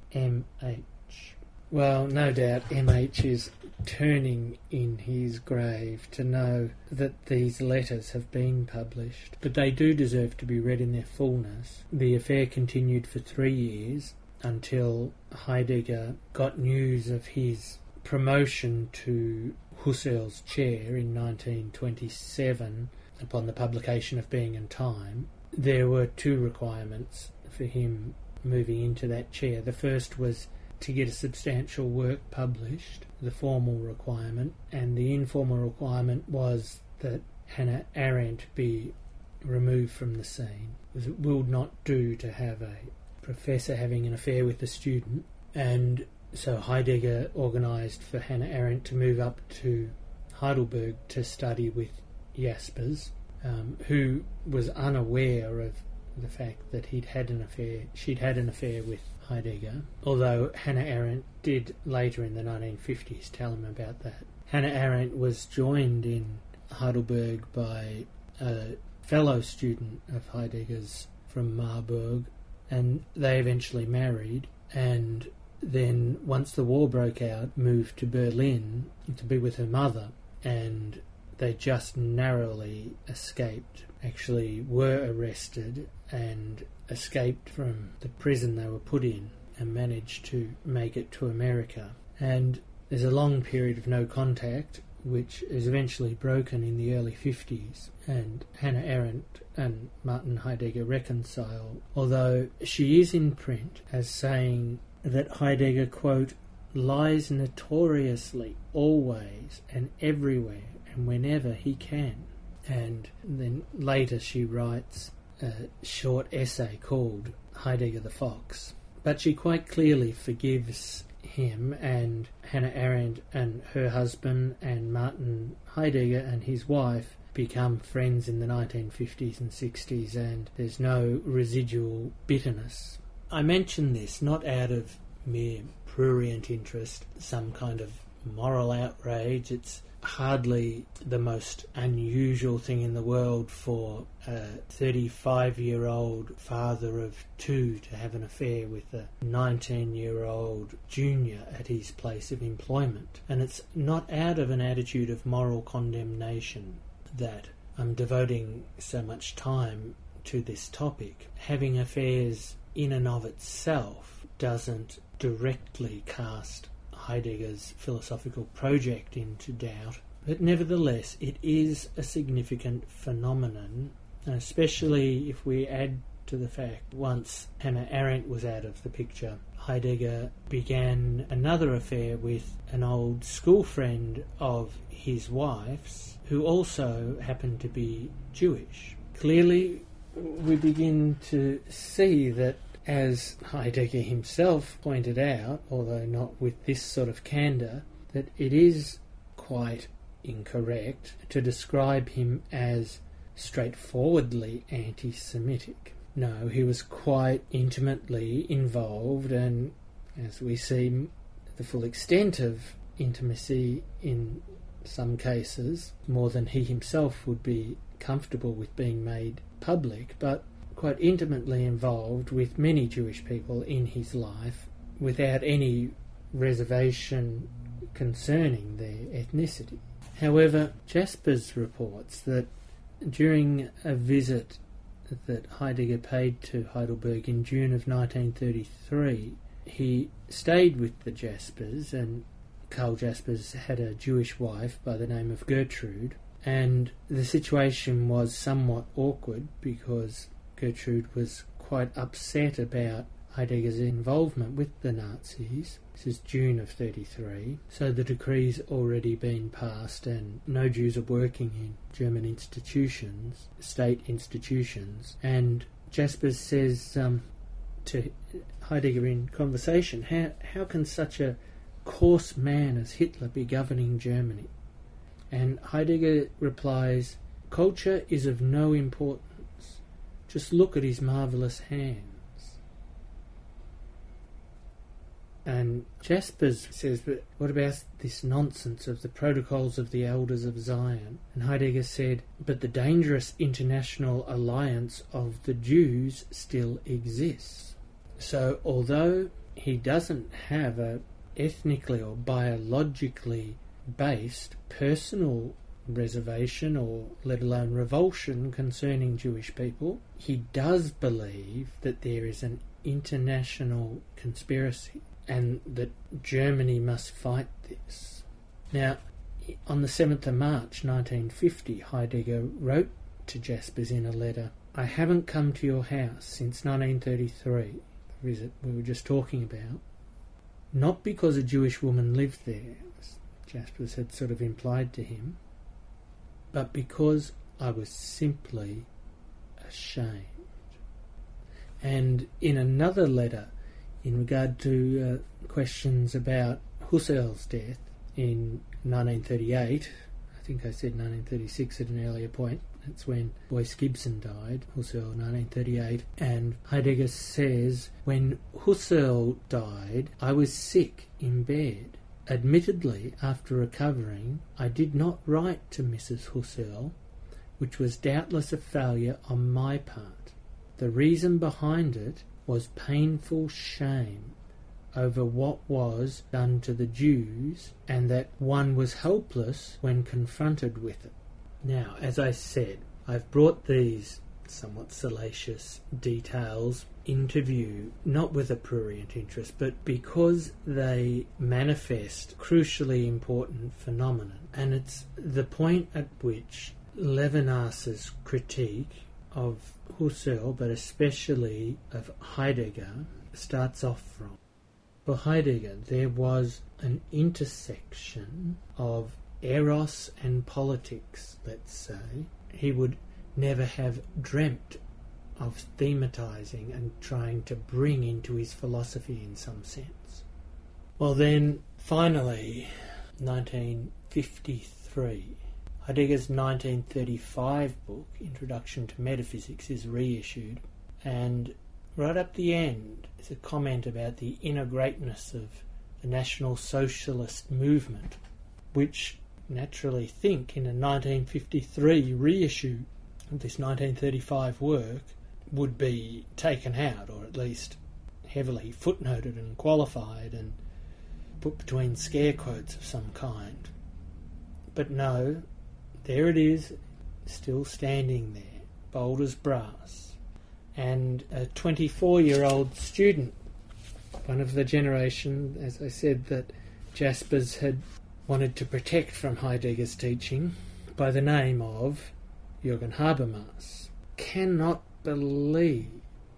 M H Well, no doubt M H is turning in his grave to know that these letters have been published, but they do deserve to be read in their fullness. The affair continued for three years until Heidegger got news of his promotion to Husserl's chair in nineteen twenty-seven upon the publication of Being and Time. There were two requirements for him moving into that chair. The first was to get a substantial work published, the formal requirement, and the informal requirement was that Hannah Arendt be removed from the scene. It would not do to have a professor having an affair with a student, and so Heidegger organised for Hannah Arendt to move up to Heidelberg to study with Jaspers, um, who was unaware of the fact that he'd had an affair, she'd had an affair with Heidegger, although Hannah Arendt did later in the nineteen fifties tell him about that. Hannah Arendt was joined in Heidelberg by a fellow student of Heidegger's from Marburg, and they eventually married, and then once the war broke out, moved to Berlin to be with her mother, and they just narrowly escaped, actually were arrested and escaped from the prison they were put in and managed to make it to America. And there's a long period of no contact, which is eventually broken in the early fifties, and Hannah Arendt and Martin Heidegger reconcile, although she is in print as saying that Heidegger, quote, lies notoriously always and everywhere and whenever he can. And then later she writes a short essay called Heidegger the Fox. But she quite clearly forgives him, and Hannah Arendt and her husband and Martin Heidegger and his wife become friends in the nineteen fifties and sixties, and there's no residual bitterness. I mention this not out of mere prurient interest, some kind of moral outrage. It's hardly the most unusual thing in the world for a thirty-five-year-old father of two to have an affair with a nineteen-year-old junior at his place of employment. And it's not out of an attitude of moral condemnation that I'm devoting so much time to this topic. Having affairs in and of itself doesn't directly cast Heidegger's philosophical project into doubt, but nevertheless it is a significant phenomenon, especially if we add to the fact once Hannah Arendt was out of the picture, Heidegger began another affair with an old school friend of his wife's who also happened to be Jewish. Clearly, we begin to see that, as Heidegger himself pointed out, although not with this sort of candour, that it is quite incorrect to describe him as straightforwardly anti-Semitic. No, he was quite intimately involved, and as we see, the full extent of intimacy in some cases, more than he himself would be comfortable with being made public, but quite intimately involved with many Jewish people in his life without any reservation concerning their ethnicity. However, Jaspers reports that during a visit that Heidegger paid to Heidelberg in June of nineteen thirty-three, he stayed with the Jaspers, and Karl Jaspers had a Jewish wife by the name of Gertrude, and the situation was somewhat awkward because Gertrude was quite upset about Heidegger's involvement with the Nazis. This is June of thirty-three, so the decree's already been passed and no Jews are working in German institutions, state institutions, and Jaspers says um, to Heidegger in conversation, how, how can such a coarse man as Hitler be governing Germany? And Heidegger replies, culture is of no importance. Just look at his marvellous hands. And Jaspers says, but what about this nonsense of the protocols of the elders of Zion? And Heidegger said, but the dangerous international alliance of the Jews still exists. So although he doesn't have a ethnically or biologically based personal reservation or let alone revulsion concerning Jewish people, he does believe that there is an international conspiracy and that Germany must fight this. Now, on the seventh of March nineteen fifty, Heidegger wrote to Jaspers in a letter, I haven't come to your house since nineteen thirty-three, the visit we were just talking about, not because a Jewish woman lived there, as Jaspers had sort of implied to him, but because I was simply ashamed. And in another letter, in regard to uh, questions about Husserl's death in nineteen thirty-eight, I think I said nineteen thirty-six at an earlier point, that's when Boyce Gibson died, Husserl nineteen thirty-eight, and Heidegger says, when Husserl died, I was sick in bed. Admittedly, after recovering, I did not write to Missus Husserl, which was doubtless a failure on my part. The reason behind it was painful shame over what was done to the Jews, and that one was helpless when confronted with it. Now, as I said, I've brought these somewhat salacious details into view, not with a prurient interest, but because they manifest crucially important phenomenon. And it's the point at which Levinas's critique of Husserl, but especially of Heidegger, starts off from. For Heidegger, there was an intersection of eros and politics, let's say. He would never have dreamt of thematizing and trying to bring into his philosophy in some sense. Well then, finally, nineteen fifty-three, Heidegger's nineteen thirty-five book, Introduction to Metaphysics, is reissued, and right up the end is a comment about the inner greatness of the National Socialist movement, which naturally think in a nineteen fifty-three reissue of this nineteen thirty-five work would be taken out, or at least heavily footnoted and qualified and put between scare quotes of some kind. But no, there it is, still standing there, bold as brass. And a twenty-four-year-old student, one of the generation, as I said, that Jaspers had wanted to protect from Heidegger's teaching, by the name of Jürgen Habermas, cannot believe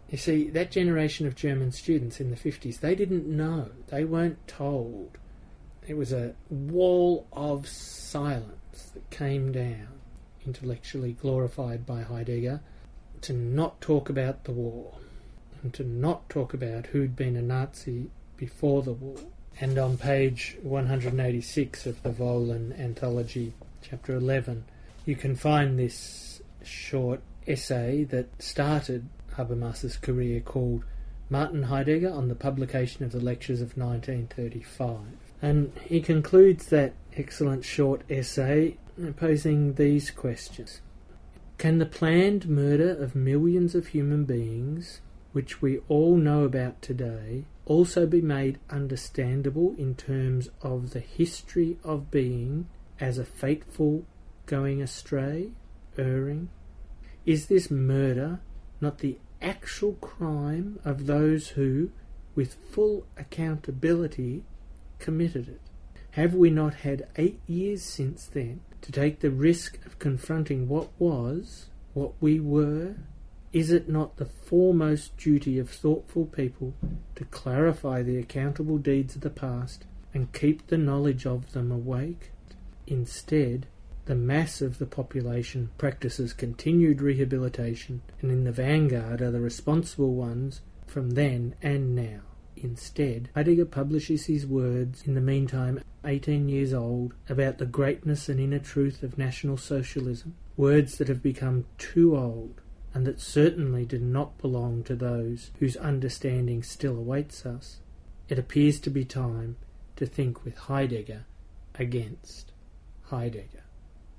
You see, that generation of German students in the fifties, they didn't know. They weren't told. It was a wall of silence that came down, intellectually glorified by Heidegger, to not talk about the war, and to not talk about who'd been a Nazi before the war. And on page one hundred eighty-six of the Volan Anthology, chapter eleven, you can find this short essay that started Habermas's career, called Martin Heidegger on the Publication of the Lectures of nineteen thirty-five. And he concludes that excellent short essay posing these questions. Can the planned murder of millions of human beings, which we all know about today, also be made understandable in terms of the history of being as a fateful going astray, erring? Is this murder not the actual crime of those who, with full accountability, committed it? Have we not had eight years since then to take the risk of confronting what was, what we were? Is it not the foremost duty of thoughtful people to clarify the accountable deeds of the past and keep the knowledge of them awake? Instead, the mass of the population practices continued rehabilitation, and in the vanguard are the responsible ones from then and now. Instead, Heidegger publishes his words, in the meantime eighteen years old, about the greatness and inner truth of National Socialism, words that have become too old, and that certainly do not belong to those whose understanding still awaits us. It appears to be time to think with Heidegger against Heidegger.